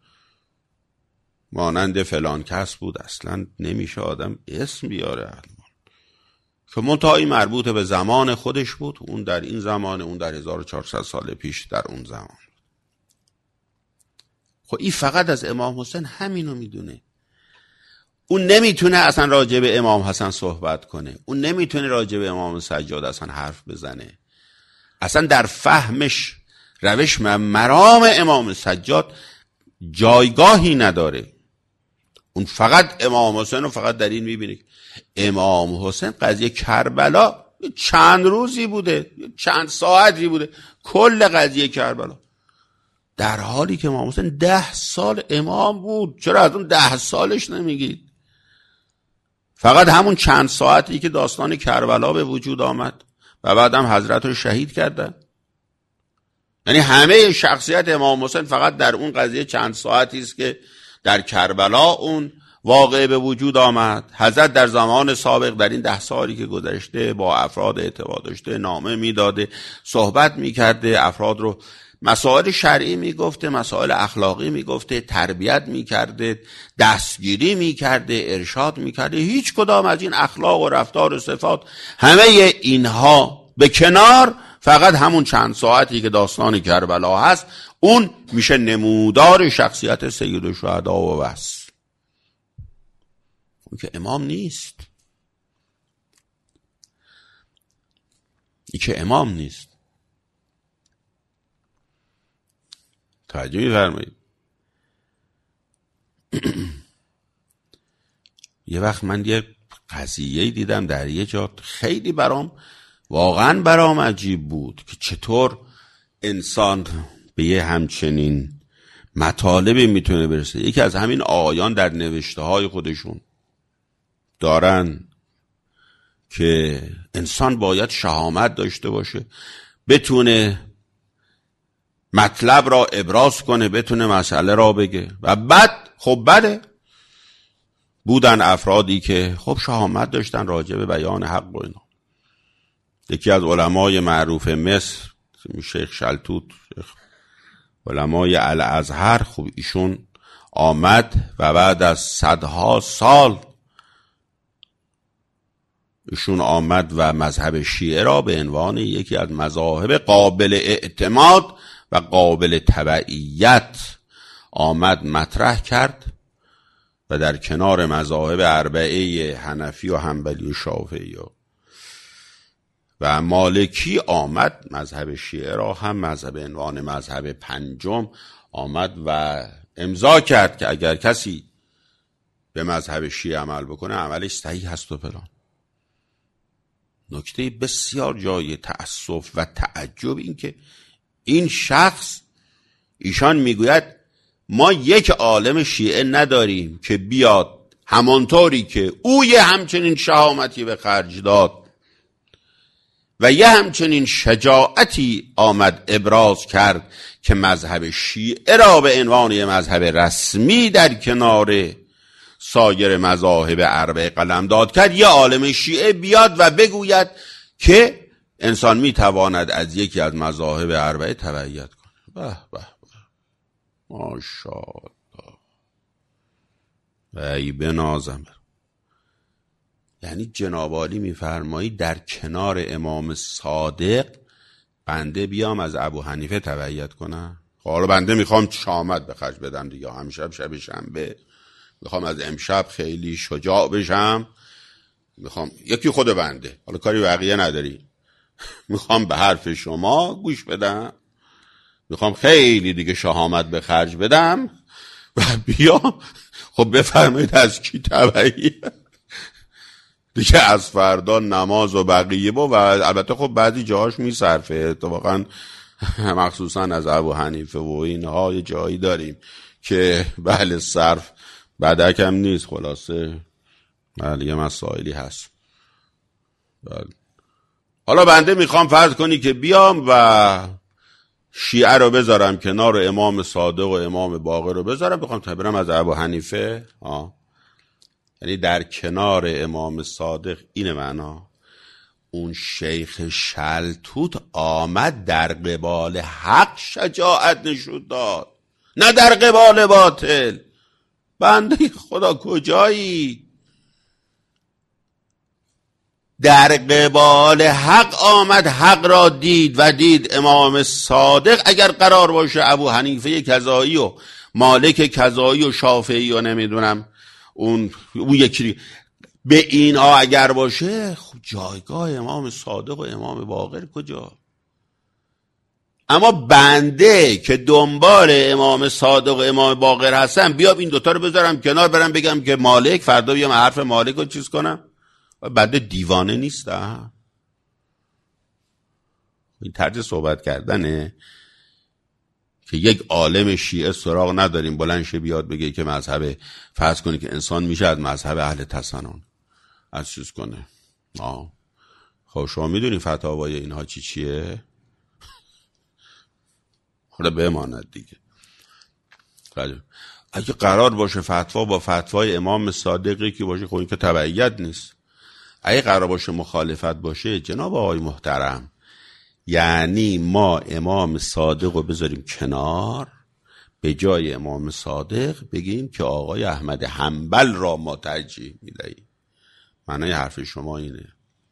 مانند فلان کس بود، اصلا نمیشه آدم اسم بیاره که منتهایی مربوط به زمان خودش بود. اون در این زمان، اون در 1400 سال پیش در اون زمان. خب این فقط از امام حسین همینو میدونه. اون نمیتونه اصلا راجع به امام حسن صحبت کنه، اون نمیتونه راجع به امام سجاد اصلا حرف بزنه، اصلا در فهمش روش مرام امام سجاد جایگاهی نداره. اون فقط امام حسین رو فقط در این میبینه. امام حسین قضیه کربلا چند روزی بوده، چند ساعتی بوده، کل قضیه کربلا، در حالی که امام حسین 10 سال امام بود. چرا از اون 10 سالش نمیگید؟ فقط همون چند ساعتی که داستان کربلا به وجود آمد و بعد هم حضرت رو شهید کردن. یعنی همه شخصیت امام حسین فقط در اون قضیه چند ساعتی است که در کربلا اون واقعه به وجود آمد. حضرت در زمان سابق در این 10 سالی که گذشته با افراد اعتبار داشته، نامه میداده، صحبت میکرده، افراد رو مسائل شرعی میگفته، مسائل اخلاقی میگفته، تربیت میکرده، دستگیری میکرده، ارشاد میکرده. هیچ کدام از این اخلاق و رفتار و صفات، همه اینها به کنار، فقط همون چند ساعتی که داستان کربلا هست اون میشه نمودار شخصیت سید الشهدا و بس. اون که امام نیست، این که امام نیست. توجه می‌فرمایید؟ یه وقت من یه قضیه دیدم در یه جا، خیلی واقعا برام عجیب بود که چطور انسان به یه همچنین مطالبی میتونه برسه. یکی از همین آقایان در نوشته های خودشون دارن که انسان باید شهامت داشته باشه، بتونه مطلب را ابراز کنه، بتونه مسئله را بگه. و بعد خب بله، بودن افرادی که خب شهامت داشتن راجع به بیان حق و اینا. یکی از علمای معروف مصر شیخ شلتوت، علمای الازهر، خب ایشون آمد و بعد از صدها سال ایشون آمد و مذهب شیعه را به عنوان یکی از مذاهب قابل اعتماد و قابل تبعیت آمد مطرح کرد و در کنار مذاهب اربعه حنفی و حنبلی و شافعی و مالکی آمد مذهب شیعه را هم مذهب عنوان مذهب پنجم آمد و امضا کرد که اگر کسی به مذهب شیعه عمل بکنه عملش صحیح هست و فلان. نکته بسیار جای تأسف و تعجب این که این شخص، ایشان میگوید ما یک عالم شیعه نداریم که بیاد همانطوری که او یه همچنین شهامتی به خرج داد و یه همچنین شجاعتی آمد ابراز کرد که مذهب شیعه را به عنوان یه مذهب رسمی در کنار سایر مذاهب اربعه قلمداد کرد، یه عالم شیعه بیاد و بگوید که انسان میتواند از یکی از مذاهب اربعه تبعیت کنه. به به به، ماشاءالله، ای بنازم. یعنی جناب عالی میفرمایی در کنار امام صادق بنده بیام از ابو حنیفه تبعیت کنم؟ حالا بنده میخوام شامت به خرج بدم دیگه، همشب شب شنبه میخوام از امشب خیلی شجاع بشم، میخوام یکی خود بنده، حالا کاری بقیه نداری، میخوام به حرف شما گوش بدم، میخوام خیلی دیگه شهامت به خرج بدم و بیام. خب بفرمایید از کی تبعیت دیگه؟ از فردا نماز و بقیه و البته خب بعضی جاهاش میصرفه اتفاقا، مخصوصا از ابو حنیفه و اینها یه جایی داریم که بله صرف بدک هم نیست، خلاصه بله یه مسائلی هست. بله. حالا بنده میخوام فرض کنی که بیام و شیعه رو بذارم کنار امام صادق و امام باقر رو بذارم، بخوام برم از ابو حنیفه. یعنی در کنار امام صادق، این معنا. اون شیخ شلتوت آمد در قبال حق شجاعت نشون داد، نه در قبال باطل. بنده خدا کجایی؟ در قبال حق آمد، حق را دید و دید امام صادق اگر قرار باشه ابو حنیفه کذایی و مالک کذایی و شافعی و نمیدونم اون یکی به اینها اگر باشه، خب جایگاه امام صادق و امام باقر کجا؟ اما بنده که دنبال امام صادق و امام باقر هستم، بیام این دوتا رو بذارم کنار، برم بگم که مالک، فردا بیام حرف مالک رو چیز کنم؟ بنده دیوانه نیستم. این طرز صحبت کردنه که یک عالم شیعه سراغ نداریم بلند شه بیاد بگه که مذهب، فرض کنی که انسان میشه از مذهب اهل تسنن از چیز کنه. خب شما میدونین فتاوای اینها چیه؟ حالا بماند دیگه. اگه قرار باشه فتوا با فتوای امام صادقی که باشه، خب این که تبعیت نیست. اگه قرار باشه مخالفت باشه، جناب آقای محترم، یعنی ما امام صادق رو بذاریم کنار، به جای امام صادق بگیم که آقای احمد حنبل را ما ترجیح میدهیم. معنای حرف شما اینه.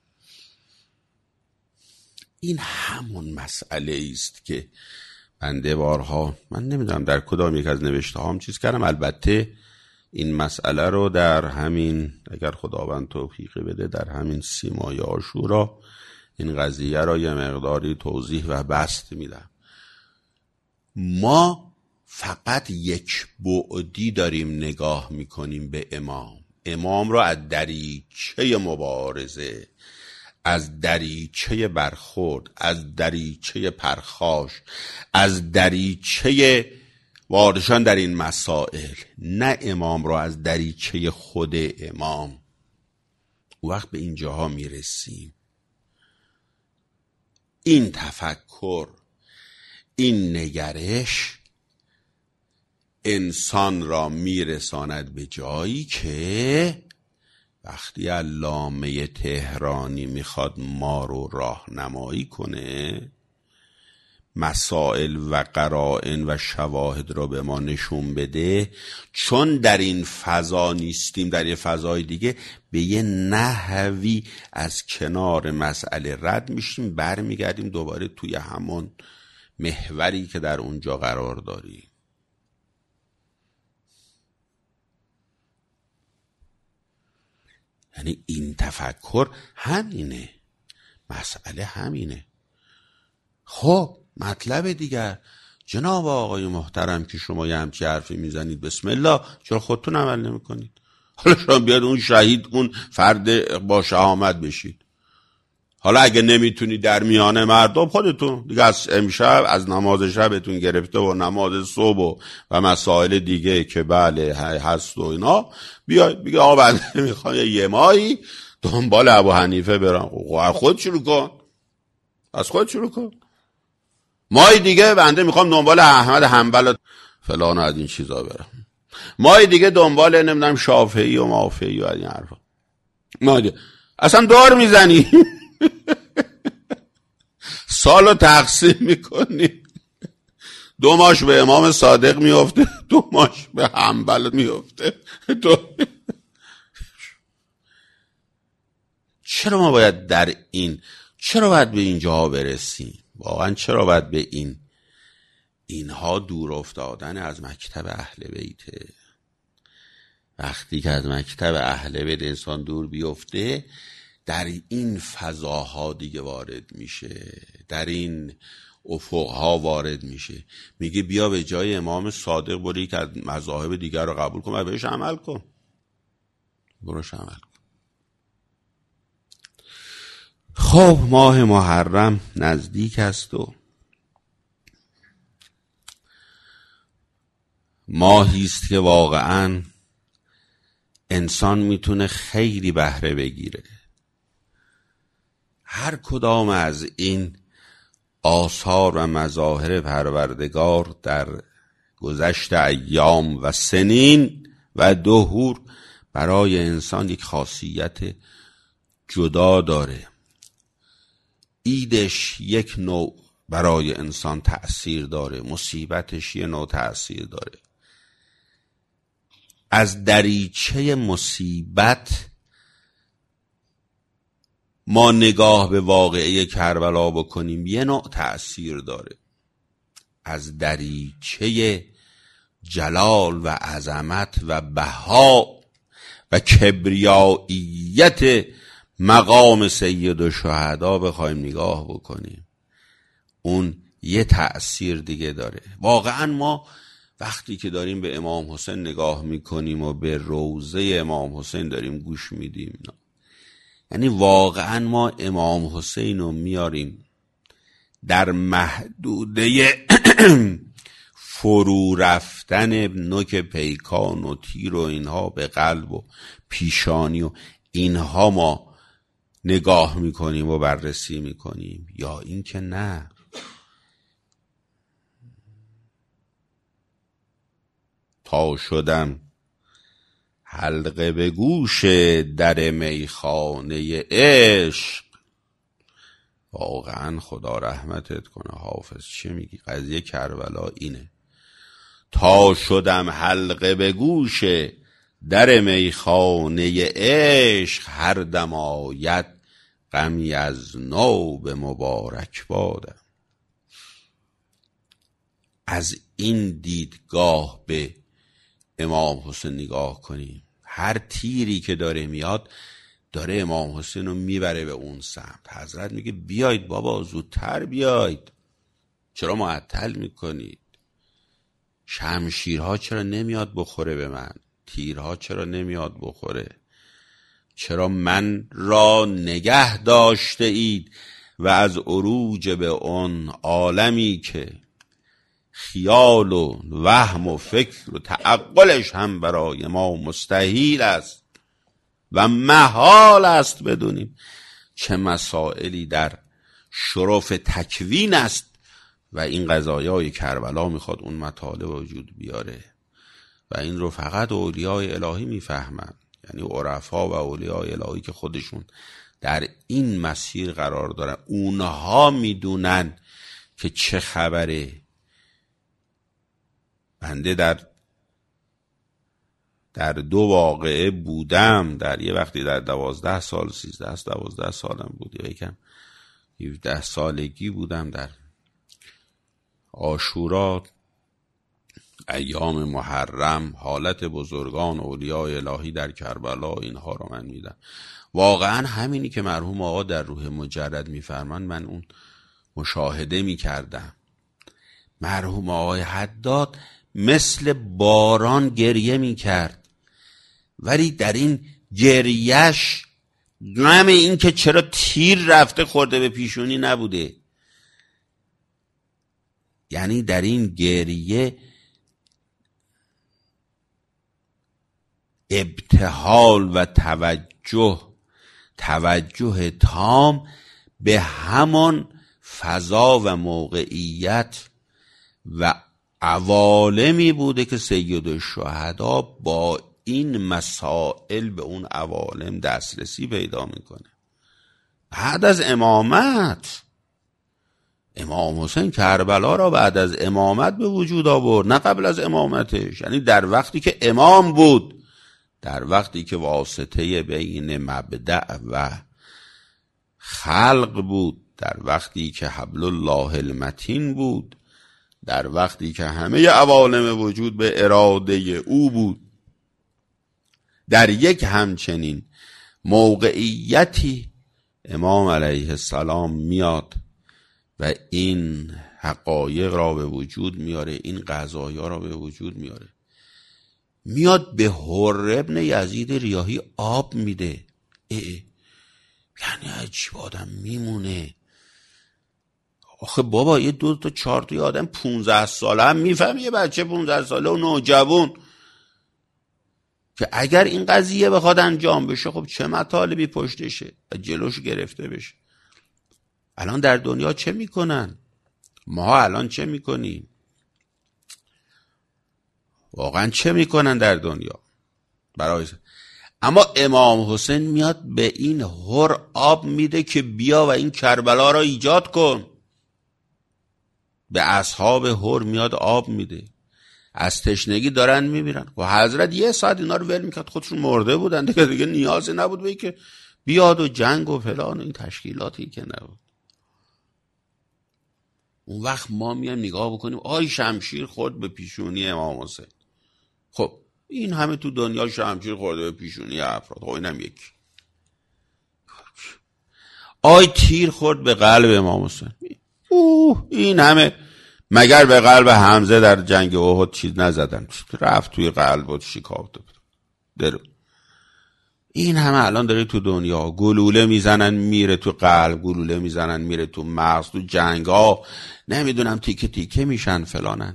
این همون مسئله است که بنده بارها، من نمیدونم در کدام یک از نوشته هام چیز کردم، البته این مسئله رو در همین، اگر خداوند توفیق بده، در همین سیمای عاشورا این قضیه را یه مقداری توضیح و بسط میدم. ما فقط یک بعدی داریم نگاه میکنیم به امام را از دریچه مبارزه، از دریچه برخورد، از دریچه پرخاش، از دریچه واردشان در این مسائل، نه امام را از دریچه خود امام. وقت به اینجاها میرسیم. این تفکر، این نگرش انسان را میرساند به جایی که وقتی علامه تهرانی میخواد ما رو راهنمایی کنه، مسائل و قرائن و شواهد رو به ما نشون بده، چون در این فضا نیستیم، در یه فضای دیگه، به یه نحوی از کنار مسئله رد میشیم، برمیگردیم دوباره توی همون محوری که در اونجا قرار داریم. یعنی این تفکر همینه، مسئله همینه. خب مطلب دیگر، جناب آقای محترم که شما یه همچی حرفی میزنید، بسم الله، چرا خودتون عمل نمی کنید؟ حالا شما بیاد اون شهید، اون فرد با شهامت بشید. حالا اگه نمیتونید در میان مردم، خودتون دیگه از امشب، از نماز شبتون گرفته و نماز صبح و مسائل دیگه که بله هست و اینا، بیاید بگه آقا بنده میخوام یه ماهی دنبال ابو حنیفه برم. از خود شروع کن، از خود شروع کن. ماهی دیگه بنده میخوام دنبال احمد حنبل فلان و از این چیزا برم. ماهی دیگه دنبال نمیدونم شافعی و مافعی و از این حرفا. ماهی دیگه اصلا دار میزنی سالو تقسیم میکنی، 2 ماش به امام صادق میفته، 2 ماش به حنبل میفته. چرا ما باید در این، چرا باید به اینجا برسیم؟ واقعا چرا باید به اینها دور افتادن از مکتب اهل بیته؟ وقتی که از مکتب اهل بیت انسان دور بیفته، در این فضاها دیگه وارد میشه، در این افقها وارد میشه. میگه بیا به جای امام صادق بری که از مذاهب دیگر رو قبول کن و بهش عمل کن، بروش عمل کن. خب ماه محرم نزدیک است و ماهی است که واقعا انسان میتونه خیلی بهره بگیره. هر کدام از این آثار و مظاهر پروردگار در گذشت ایام و سنین و دهور برای انسان یک خاصیت جدا داره. ایدش یک نوع برای انسان تأثیر داره، مصیبتش یه نوع تأثیر داره. از دریچه مصیبت ما نگاه به واقعه کربلا بکنیم، یه نوع تأثیر داره. از دریچه جلال و عظمت و بها و کبریاییت مقام سید الشهدا بخوایم نگاه بکنیم، اون یه تأثیر دیگه داره. واقعا ما وقتی که داریم به امام حسین نگاه میکنیم و به روضه امام حسین داریم گوش میدیم، یعنی واقعا ما امام حسین رو میاریم در محدوده فرو رفتن نوک پیکان و تیر و اینها به قلب و پیشانی و اینها ما نگاه میکنیم و بررسی میکنیم، یا اینکه نه، تا شدم حلقه به گوش در میخانه عشق. واقعا خدا رحمتت کنه حافظ، چه میگی؟ قضیه کربلا اینه، تا شدم حلقه به گوش در میخانه عشق، هر دم آید غمی از نو به مبارک بادم. از این دیدگاه به امام حسین نگاه کنیم، هر تیری که داره میاد داره امام حسین رو میبره به اون سمت. حضرت میگه بیاید بابا، زودتر بیاید، چرا معطل میکنید؟ شمشیرها چرا نمیاد بخوره به من؟ تیرها چرا نمیاد بخوره؟ چرا من را نگه داشته اید و از عروج به اون عالمی که خیال و وهم و فکر و تعقلش هم برای ما مستحیل است و محال است بدونیم چه مسائلی در شرف تکوین است و این قضایای کربلا میخواد اون مطالب وجود بیاره و این رو فقط اولیای الهی میفهمن، یعنی عرفا و اولیای الهی که خودشون در این مسیر قرار دارن، اونها میدونن که چه خبره. بنده در 2 واقعه بودم، در یه وقتی در 12 سال 12 سالم بود یا یکم 17 سالگی بودم، در عاشورا ایام محرم، حالت بزرگان اولیاء الهی در کربلا، اینها رو من میدم. واقعا همینی که مرحوم آقا در روح مجرد میفرمان من اون مشاهده میکردم. مرحوم آقای حداد مثل باران گریه میکرد، ولی در این گریهش غم این که چرا تیر رفته خورده به پیشونی نبوده. یعنی در این گریه ابتهال و توجه تام به همان فضا و موقعیت و عوالمی بوده که سید الشهدا با این مسائل به اون عوالم دسترسی پیدا میکنه. بعد از امامت، امام حسین کربلا را بعد از امامت به وجود آورد، نه قبل از امامتش. یعنی در وقتی که امام بود، در وقتی که واسطه بین مبدأ و خلق بود، در وقتی که حبل الله المتین بود، در وقتی که همه عوالم وجود به اراده او بود، در یک همچنین موقعیتی امام علیه السلام میاد و این حقایق را به وجود میاره، این قضایا را به وجود میاره. میاد به حر ابن یزید ریاحی آب میده. یعنی عجیب آدم میمونه. آخه بابا یه 2 تا 4 تا آدم 15 ساله هم میفهمه، یه بچه 15 ساله و نوجوان که اگر این قضیه بخواد انجام بشه، خب چه مطالبی پشتشه و جلوش گرفته بشه. الان در دنیا چه میکنن؟ ما الان چه میکنیم؟ واقعا چه میکنن در دنیا برای؟ اما امام حسین میاد به این حر آب میده که بیا و این کربلا را ایجاد کن. به اصحاب حر میاد آب میده، از تشنگی دارن میمیرن. و حضرت 1 ساعت اینا رو ول میکرد، خودشون مرده بودن دیگه نیازی نبود به که بیاد و جنگ و فلان و این تشکیلاتی که نبود. اون وقت ما میایم نگاه بکنیم آی شمشیر خورد به پیشونی امام حسین. خب این همه تو دنیا شمشیر خورده به پیشونی افراد، خب اینم یکی. آی تیر خورد به قلب امام حسین، این همه مگر به قلب حمزه در جنگ احد چیز نزدن؟ رفت توی قلب و شکافت درو. این همه الان داره تو دنیا گلوله میزنن میره تو قلب، گلوله میزنن میره تو مغز، تو جنگ ها نمیدونم تیکه تیکه میشن فلانن.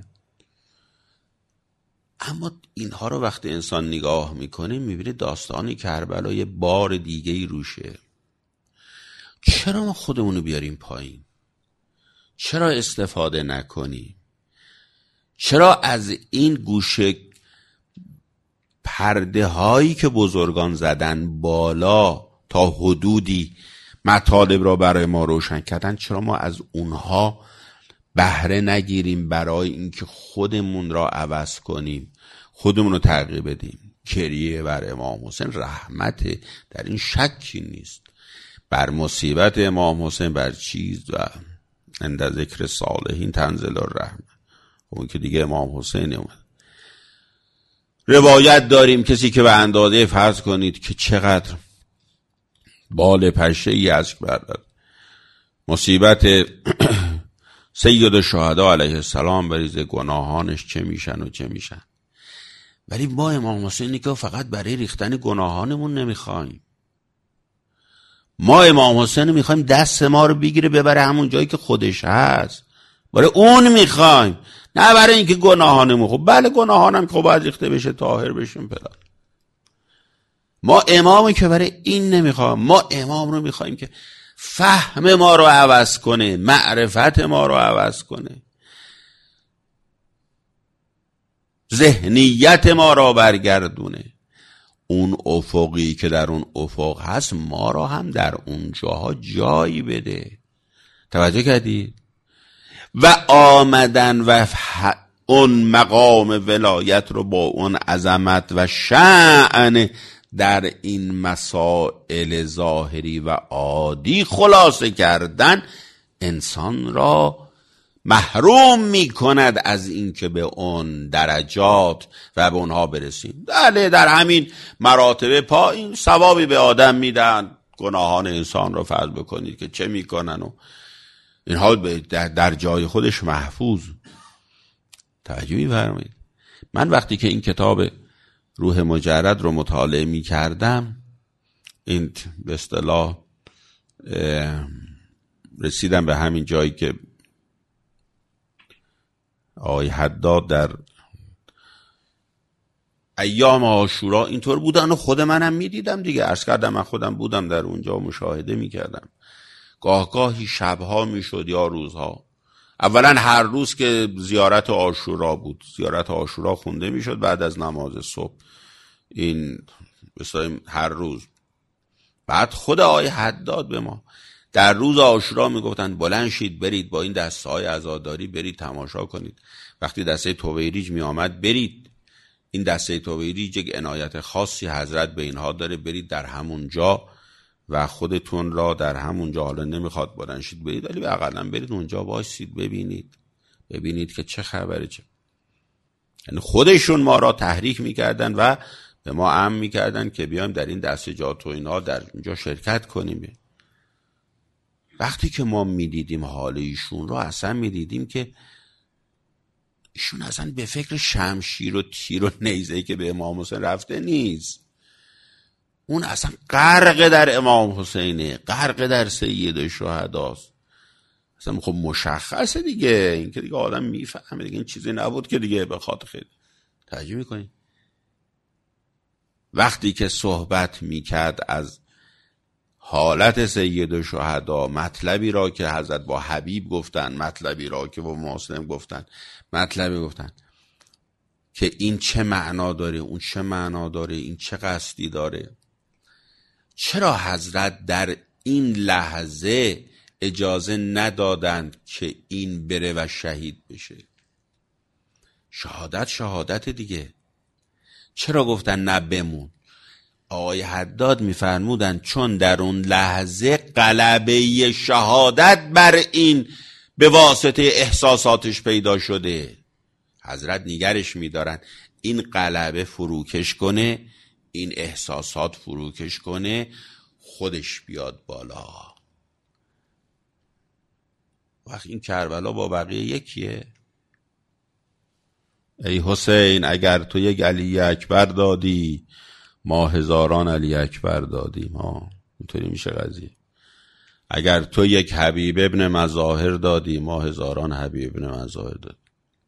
اما اینها رو وقتی انسان نگاه میکنه میبینه داستانی کربلا یه بار دیگه ای روشه. چرا ما خودمونو بیاریم پایین؟ چرا استفاده نکنیم؟ چرا از این گوشه پرده هایی که بزرگان زدن بالا تا حدودی مطالب را برای ما روشن کردن، چرا ما از اونها بهره نگیریم برای اینکه خودمون را عوض کنیم، خودمون رو تغییر بدیم؟ کریه بر امام حسین رحمت، در این شکی نیست. بر مصیبت امام حسین بر چیز و عند ذکر صالحین تنزل الرحمه. اون که دیگه امام حسین اومد. روایت داریم کسی که به اندازه فرض کنید که چقدر بال پشه ای اشک برداد، مصیبت سید الشهدا علیه السلام بریزه، گناهانش چه میشن و چه میشن. ولی ما امام حسینی که فقط برای ریختن گناهانمون نمیخوایم. ما امام حسین میخوایم دست ما رو بگیره ببره همون جایی که خودش هست، برای اون میخوایم، نه برای اینکه گناهانمون. خب بله گناهانم که باید ریخته بشه، طاهر بشیم پدر. ما امامی که برای این نمیخوایم، ما امام رو میخوایم که فهم ما رو عوض کنه، معرفت ما رو عوض کنه، ذهنیت ما رو برگردونه. اون افقی که در اون افق هست ما رو هم در اون جاها جایی بده. توجه کردید؟ و آمدن و اون مقام ولایت رو با اون عظمت و شأن در این مسائل ظاهری و عادی خلاصه کردن انسان را محروم می کند از این که به اون درجات و به اونها برسیم. بله در همین مراتب پایین ثوابی به آدم میدن، گناهان انسان رو فرض بکنید که چه میکنن و اینها در جای خودش محفوظ. توجه می‌فرمایید؟ من وقتی که این کتاب روح مجرد رو مطالعه می کردم، این به اصطلاح رسیدم به همین جایی که آقای حداد در ایام عاشورا اینطور بودن و خود منم می دیدم دیگه. عرض کردم من خودم بودم در اونجا مشاهده می کردم. گاهی شبها می شد یا روزها. اولا هر روز که زیارت عاشورا بود، زیارت عاشورا خونده می شد بعد از نماز صبح، این بسیم هر روز. بعد خود آقای حداد به ما در روز عاشورا می گفتن بلند شید برید با این دسته های عزاداری برید تماشا کنید. وقتی دسته تویریج می آمد برید، این دسته تویریج یک عنایت خاصی حضرت به اینها داره، برید در همون جا و خودتون را در همون جا، حالا نمیخواد بلند شید برید ولی اقلا برید اونجا باشید ببینید که چه خبره. چه یعنی خودشون ما را تحریک میکردن و به ما امر میکردن که بیایم در این دستجات و اینا در اینجا شرکت کنیم. وقتی که ما میدیدیم حال ایشون را، اصلا میدیدیم که ایشون اصلا به فکر شمشیر و تیر و نیزه‌ای که به امام حسین رفته نیست. اون اصلا غرق در امام حسینه، غرق در سید الشهداست. اصلا خب مشخصه دیگه، این که دیگه آدم میفهمه دیگه، این چیزی نبود که دیگه بخواد خیلی توجه میکنی. وقتی که صحبت میکرد از حالت سید الشهدا، مطلبی را که حضرت با حبیب گفتن، مطلبی را که با مسلم گفتن، مطلبی گفتن که این چه معنا داره، اون چه معنا داره، این چه قصدی داره. چرا حضرت در این لحظه اجازه ندادند که این بره و شهید بشه؟ شهادت دیگه. چرا گفتن نه بمون؟ آقای حداد میفرمودن چون در اون لحظه غلبه شهادت بر این به واسطه احساساتش پیدا شده. حضرت نگرش میدارن این غلبه فروکش کنه، این احساسات فروکش کنه، خودش بیاد بالا. وقت این کربلا با بقیه یکیه. ای حسین اگر تو یک علی اکبر دادی، ما هزاران علی اکبر دادیم. اینطوری میشه قضیه. اگر تو یک حبیب ابن مظاهر دادی، ما هزاران حبیب ابن مظاهر دادیم.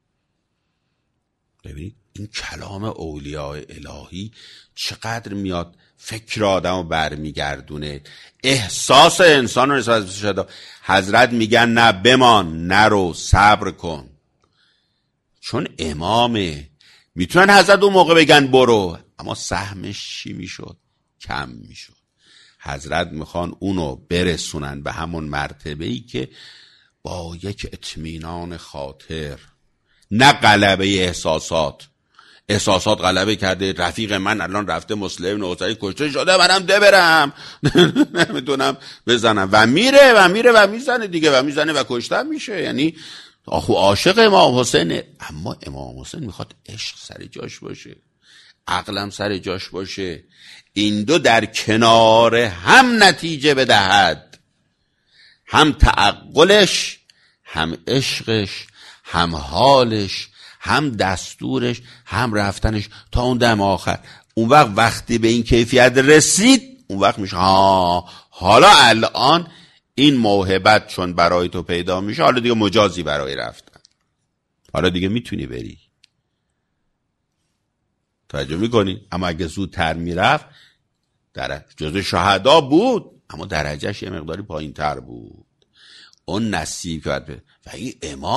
ببینید این کلام اولیاء الهی چقدر میاد فکر آدم رو برمیگردونه، احساس انسان رو نسبت به شده. حضرت میگن نه بمان، نرو، صبر کن. چون امامه، میتونن حضرت اون موقع بگن برو، اما سهمش چی میشد؟ کم میشد. حضرت میخوان اونو برسونن به همون مرتبه‌ای که با یک اطمینان خاطر، نه غلبه احساسات غلبه کرده. رفیق من الان رفته مسلم نوزایی کشته شده، منم ده برم نمیدونم بزنم، و میزنه دیگه، و میزنه و کشته میشه. یعنی عاشق امام حسینه، اما امام حسین میخواد عشق سر جاش باشه، عقلم سر جاش باشه، این دو در کنار هم نتیجه بدهد، هم تعقلش، هم عشقش، هم حالش، هم دستورش، هم رفتنش تا اون دم آخر. اون وقت وقتی به این کیفیت رسید، اون وقت میشه حالا الان این موهبت چون برای تو پیدا میشه، حالا دیگه مجازی برای رفتن، حالا دیگه میتونی بری. توجه میکنی؟ اما اگه زودتر میرفت، در جزء شهدا بود، اما درجهش یه مقداری پایین تر بود. اون نصیب کرد. و این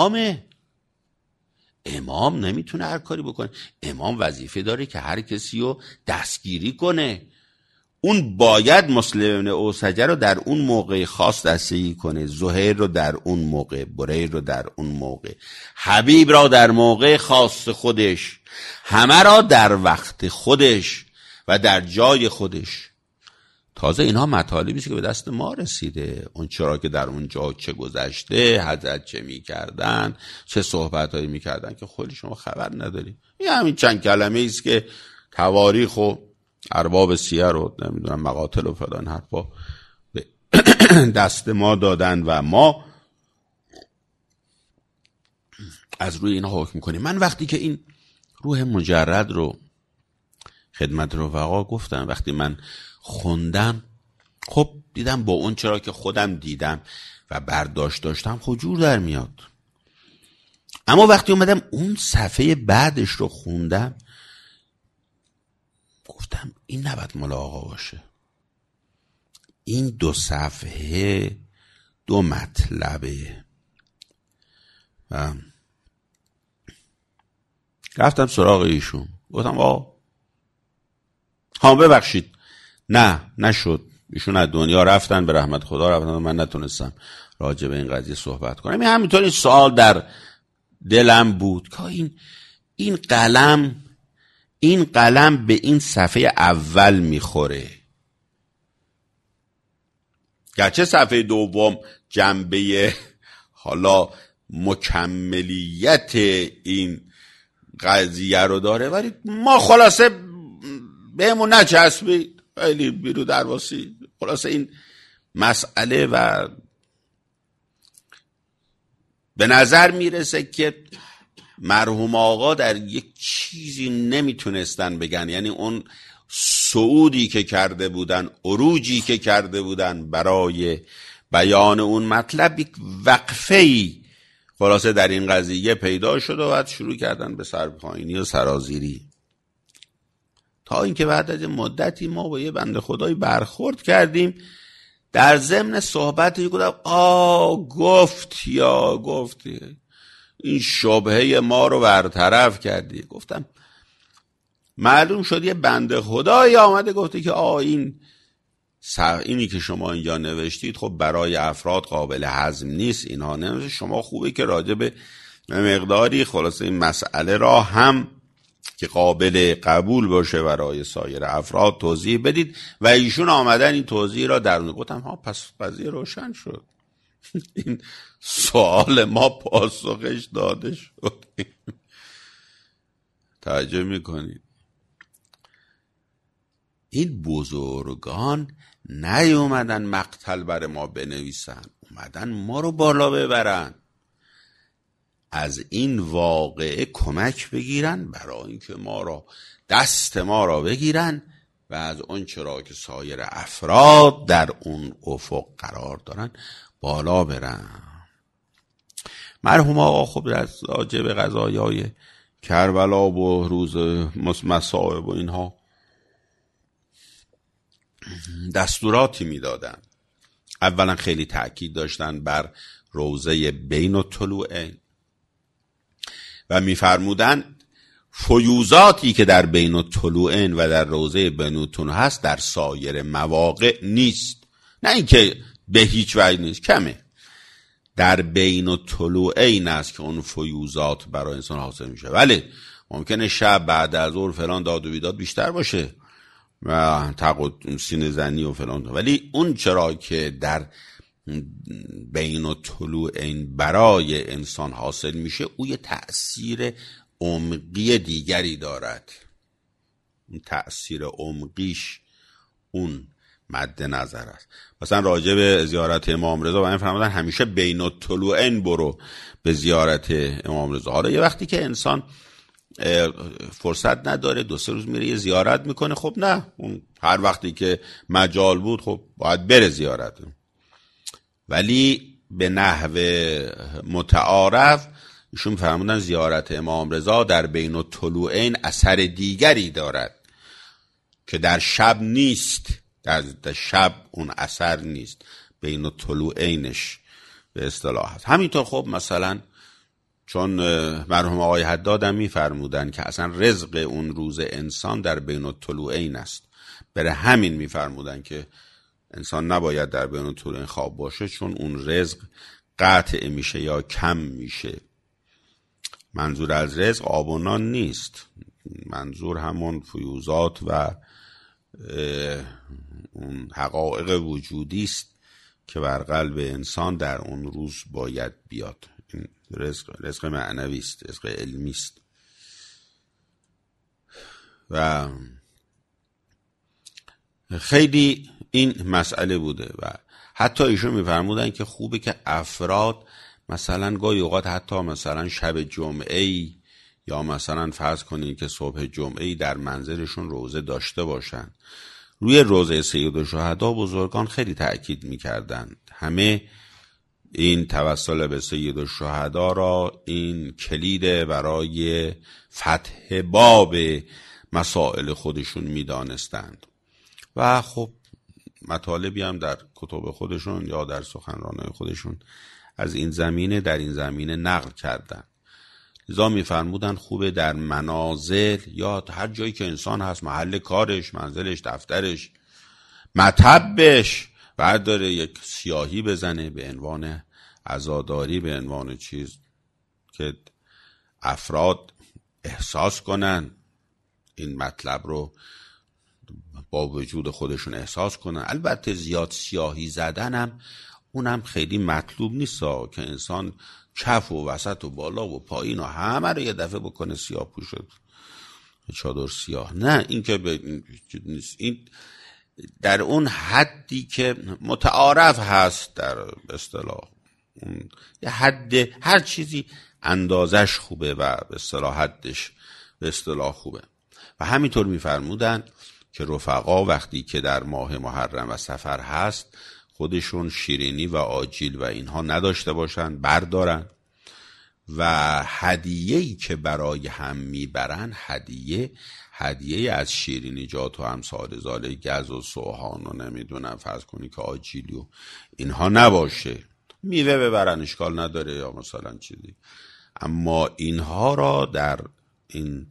امام نمیتونه هر کاری بکنه. امام وظیفه داره که هر کسی رو دستگیری کنه. اون باید مسلم ابن اوسجه رو در اون موقع خاص دستگیری کنه، زهیر رو در اون موقع، بریر رو در اون موقع، حبیب را در موقع خاص خودش، همه را در وقت خودش و در جای خودش. تازه اینها مطالبی است که به دست ما رسیده. اون چرا که در اونجا چه گذشته، حضرت چه میکردن، چه صحبتهایی میکردن که خودی شما خبر نداری. این همین چند کلمه ایست که تواریخ و ارباب سیر رو نمیدونم مقاتل و فلان حرفا به دست ما دادن و ما از روی اینا حکم کنیم. من وقتی که این روح مجرد رو خدمت رفقا گفتم، وقتی من خوندم، خب دیدم با اون چرا که خودم دیدم و برداشت داشتم خب جور در میاد. اما وقتی اومدم اون صفحه بعدش رو خوندم، گفتم این نباید ملا آقا باشه. این 2 صفحه 2 مطلبه. رفتم سراغ ایشون، گفتم ببخشید، نه نشد، ایشون از دنیا رفتن، به رحمت خدا رفتن، من نتونستم راجع به این قضیه صحبت کنم. همینطور این سوال در دلم بود که این قلم به این صفحه اول میخوره، گرچه صفحه دوم جنبه حالا مکملیت این قضیه رو داره، ولی ما خلاصه بهمون نچسبید، خیلی بیرو درواسی. خلاصه این مسئله و به نظر میرسه که مرحوم آقا در یک چیزی نمیتونستن بگن، یعنی اون صعودی که کرده بودن، عروجی که کرده بودن برای بیان اون مطلب، یک وقفه‌ای خلاصه در این قضیه پیدا شد و بعد شروع کردن به سرپایینی و سرازیری، تا اینکه بعد از مدتی ما با یه بنده خدایی برخورد کردیم. در ضمن صحبتی گفتم گفتی این شبهه ما رو برطرف کردی. گفتم معلوم شد یه بنده خدایی آمده گفته که اینی که شما اینجا نوشتید خب برای افراد قابل هضم نیست، اینها نوشته، شما خوبه که راجع به مقداری خلاصه این مسئله را هم که قابل قبول باشه برای سایر افراد توضیح بدید. و ایشون آمدن این توضیح را درون. گفتم پس قضیه روشن شد. این سوال ما پاسخش داده شد. توجه میکنید؟ این بزرگان نیومدن مقتل بر ما بنویسن، اومدن ما رو بالا ببرن، از این واقعه کمک بگیرن برای اینکه ما را دست ما را بگیرن و از اون چرا که سایر افراد در اون افق قرار دارن بالا برن. مرحوم آقا خب از راجع به قضایای کربلا و روز مصائب و اینها دستوراتی میدادن. اولا خیلی تأکید داشتن بر روزه بین الطلوعین و میفرمودن فیوزاتی که در بین الطلوعین و در روزه بین الطلوع هست در سایر مواقع نیست. نه اینکه به هیچ وجه نیست، کمه. در بین الطلوعین است که اون فیوزات برای انسان حاصل میشه. ولی ممکنه شب بعد از ظهر فلان داد و بیداد بیشتر باشه و سینه زنی و فلان، ولی اون چرا که در بین الطلوعین برای انسان حاصل میشه او یه تأثیر عمقی دیگری دارد. اون تأثیر عمقیش اون مد نظر است. مثلا راجع به زیارت امام رضا و فرمودن همیشه بین الطلوعین برو به زیارت امام رضا. حالا یه وقتی که انسان فرصت نداره 2-3 روز میره یه زیارت میکنه، خب نه، اون هر وقتی که مجال بود خب باید بره زیارت. ولی به نحو متعارف ایشون فرمودن زیارت امام رضا در بین الطلوعین اثر دیگری دارد که در شب نیست، در شب اون اثر نیست، بین الطلوعینش به اصطلاح هست. همینطور خب مثلا چون مرحوم آقای حداد هم میفرمودن که اصلا رزق اون روز انسان در بین الطلوعین است، برای همین میفرمودن که انسان نباید در بین الطلوعین خواب باشه چون اون رزق قطع میشه یا کم میشه. منظور از رزق آب و نان نیست، منظور همون فیوزات و اون حقایق وجودی است که بر قلب انسان در اون روز باید بیاد. این رزق معنوی است، رزق علمی است. و خیلی این مسئله بوده و حتی ایشون میفرمودن که خوبه که افراد مثلا گاهی اوقات حتی مثلا شب جمعه‌ای یا مثلا فرض کنین که صبح جمعه‌ای در منزلشون روزه داشته باشن. روی روزه سیدالشهدا بزرگان خیلی تأکید میکردن، همه این توسل به سیدالشهدا را این کلید برای فتح باب مسائل خودشون میدانستند و خب مطالبی هم در کتب خودشون یا در سخنرانهای خودشون از این زمینه در این زمینه نقل کردن. لذا میفرمودن خوبه در منازل یا هر جایی که انسان هست، محل کارش، منزلش، دفترش، مطبش، برداره یک سیاهی بزنه به عنوان عزاداری، به عنوان چیز که افراد احساس کنن این مطلب رو، با وجود خودشون احساس کنن. البته زیاد سیاهی زدنم اونم خیلی مطلوب نیست که انسان کف و وسط و بالا و پایین و همه رو یه دفعه بکنه سیاه پوشد، چادر سیاه. نه، این که نیست. این در اون حدی که متعارف هست در اصطلاح، یه حد، هر چیزی اندازش خوبه و به اصطلاح حدش به اصطلاح خوبه. و همینطور میفرمودن که رفقا وقتی که در ماه محرم و سفر هست خودشون شیرینی و آجیل و اینها نداشته باشن، بردارن و هدیه‌ای که برای هم میبرن هدیه از شیرینیجات و امثال ذالک، گز و سوهان و نمیدونم فرض کنی که آجیلی و اینها نباشه، میوه ببرن اشکال نداره یا مثلا چیزی، اما اینها را در این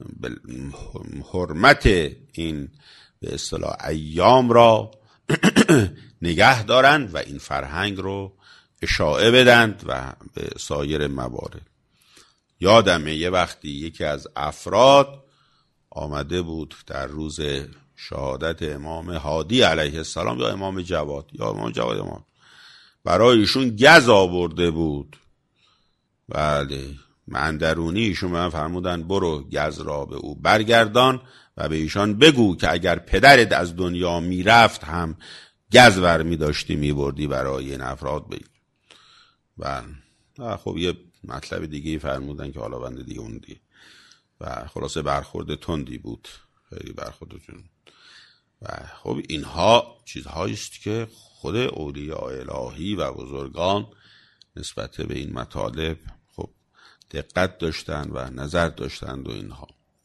حرمت این به اصطلاح ایام را نگه دارند و این فرهنگ رو اشاعه بدند و به سایر موارد. یادمه یه وقتی یکی از افراد آمده بود در روز شهادت امام هادی علیه السلام یا امام جواد برای ایشون گز آورده بود. بله، اندرونی ایشون به من فرمودن برو گز را به او برگردان و به ایشان بگو که اگر پدرت از دنیا میرفت هم گز ور میداشتی میبردی برای این افراد بگی. و خب یه مطلب دیگه فرمودن که حالا بنده دیگه اون دیگه و خلاصه برخورد تندی بود، خیلی برخوردتون. و خب اینها چیزهایی است که خود اولیاء الهی و بزرگان نسبت به این مطالب خب دقت داشتن و نظر داشتند و اینها.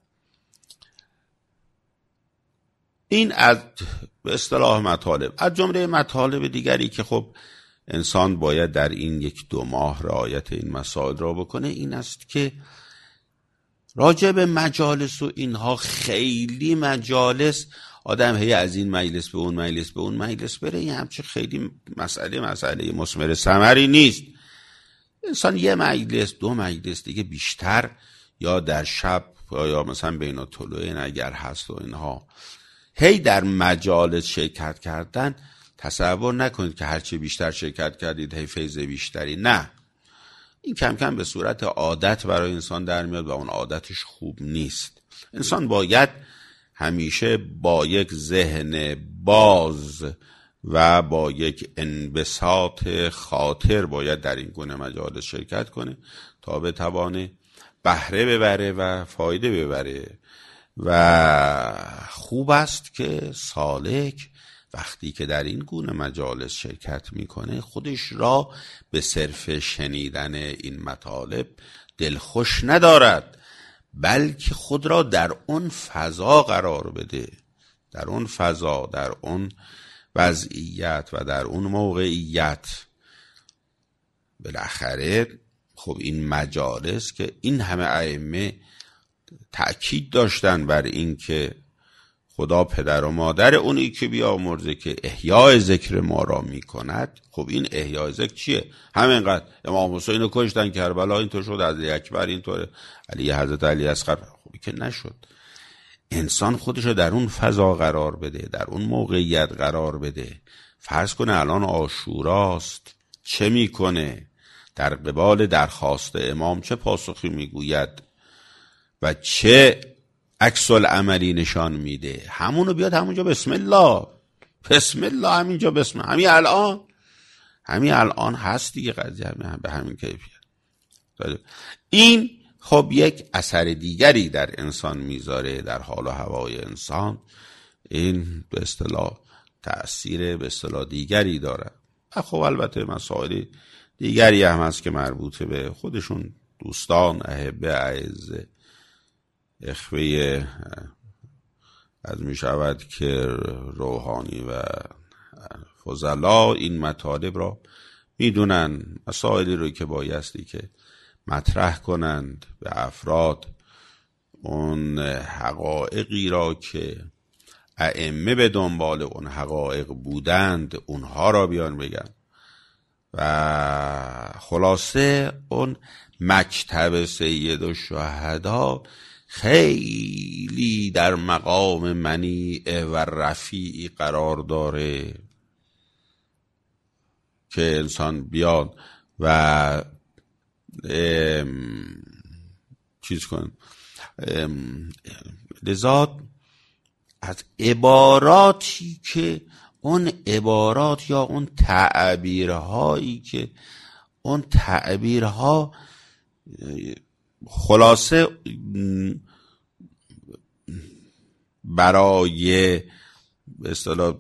این از به اصطلاح مطالب. از جمله مطالب دیگری که خب انسان باید در این 1-2 ماه رعایت این مسائل را بکنه این است که راجع به مجالس و اینها، خیلی مجالس آدم هی از این مجلس به اون مجلس به اون مجلس بره، این همچه خیلی مسئله مثمر ثمری نیست. انسان 1 مجلس 2 مجلس دیگه بیشتر، یا در شب یا مثلا بین طلوعین اگر هست و اینها، هی در مجالس شرکت کردن تصور نکنید که هرچی بیشتر شرکت کردید هی فیض بیشتری، نه، این کم کم به صورت عادت برای انسان در میاد و اون عادتش خوب نیست. انسان باید همیشه با یک ذهن باز و با یک انبساط خاطر باید در این گونه مجالس شرکت کنه تا بتوانه بهره ببره و فایده ببره. و خوب است که سالک وقتی که در این گونه مجالس شرکت میکنه خودش را به صرف شنیدن این مطالب دلخوش ندارد، بلکه خود را در اون فضا قرار بده، در اون فضا، در اون وضعیت و در اون موقعیت. بالاخره خب این مجالس که این همه ائمه تأکید داشتن بر این که خدا پدر و مادر اونی که بیامرزه که احیای ذکر ما را میکند. خب این احیای ذکر چیه؟ همینقدر امام حسین رو کشتن کربلا اینطور شد، علی اکبر اینطوره، علی حضرت علی اصغر، خوبی که نشد. انسان خودش رو در اون فضا قرار بده، در اون موقعیت قرار بده. فرض کنه الان عاشوراست، چه میکنه؟ در قبال درخواست امام چه پاسخی میگوید و چه عکس العملی نشان میده؟ همونو بیاد همونجا بسم الله همینجا بسم الله، همین الان هست دیگه قضیه، به همین کیفیت. این خب یک اثر دیگری در انسان میذاره، در حال و هوای انسان. این به اصطلاح تأثیر به اصطلاح دیگری داره. خب البته مسائل دیگری هم هست که مربوط به خودشون دوستان، احبه، اعزه، اخوه از می شود که روحانی و فضلا این مطالب را میدونن، مسائلی رو که بایستی که مطرح کنند به افراد، اون حقایقی را که ائمه به دنبال اون حقایق بودند اونها را بیان بگن. و خلاصه اون مکتب سید الشهدا خیلی در مقام منیع و رفیعی قرار داره که انسان بیاد و چیز کن. لذا از عباراتی که اون عبارات یا اون تعبیرهایی که اون تعبیرها خلاصه برای به اصطلاح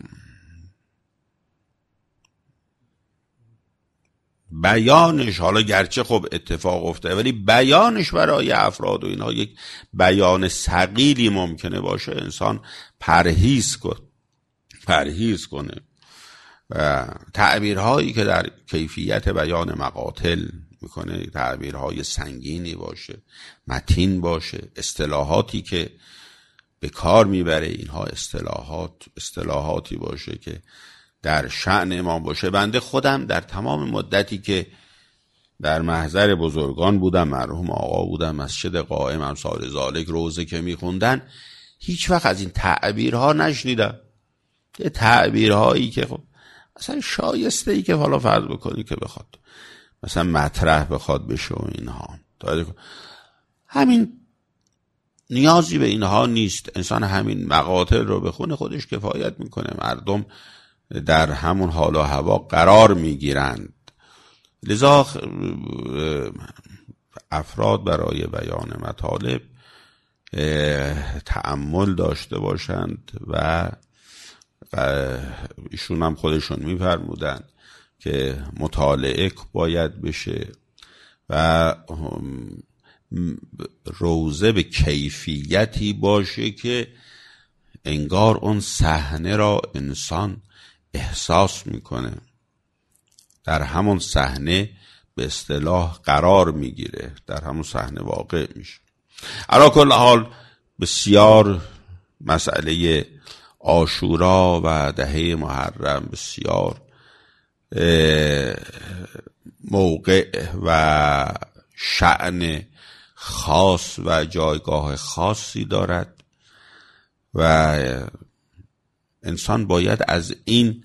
بیانش، حالا گرچه خب اتفاق افتاده ولی بیانش برای افراد و اینها یک بیان ثقیلی ممکنه باشه، انسان پرهیز کنه. و تعبیرهایی که در کیفیت بیان مقاتل میکنه تعبیرهای سنگینی باشه، متین باشه، اصطلاحاتی که به کار میبره اینها اصطلاحاتی باشه که در شأن امام باشه. بنده خودم در تمام مدتی که در محضر بزرگان بودم، مرحوم آقا بودم، مسجد قائم، امثال ذالک، روزه که میخوندن، هیچ وقت از این تعبیرها نشنیدم. یه تعبیرهایی که خب مثلا شایسته ای که حالا فرض بکنی که بخواد مثلا مطرح بخواد بشه و اینها، همین نیازی به اینها نیست. انسان همین مقاتل رو بخونه خودش کفایت میکنه. مردم در همون حال و هوا قرار میگیرند. لذا افراد برای بیان مطالب تأمل داشته باشند و ایشون هم خودشون میفرمودن که مطالعه باید بشه و روزه به کیفیتی باشه که انگار اون صحنه را انسان احساس میکنه، در همون صحنه به اصطلاح قرار میگیره، در همون صحنه واقع میشه. علی کل حال بسیار مسئله عاشورا و دهه محرم بسیار موقع و شأن خاص و جایگاه خاصی دارد و انسان باید از این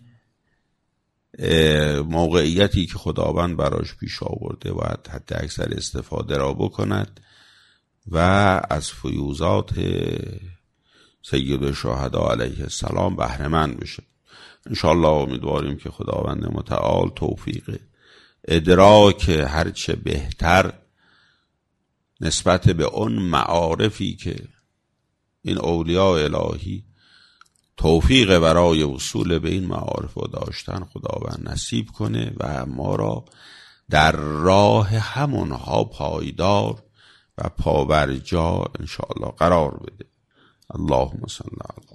موقعیتی که خداوند براش پیش آورده باید حتی اکثر استفاده را بکند و از فیوزات سید الشهدا علیه السلام بهره مند بشه. انشاءالله امیدواریم که خداوند متعال توفیق ادراک هرچه بهتر نسبت به اون معارفی که این اولیاء الهی توفیق برای وصول به این معارف و داشتن خداوند نصیب کنه و ما را در راه همونها پایدار و پاورجا انشاءالله قرار بده. اللهم صل علی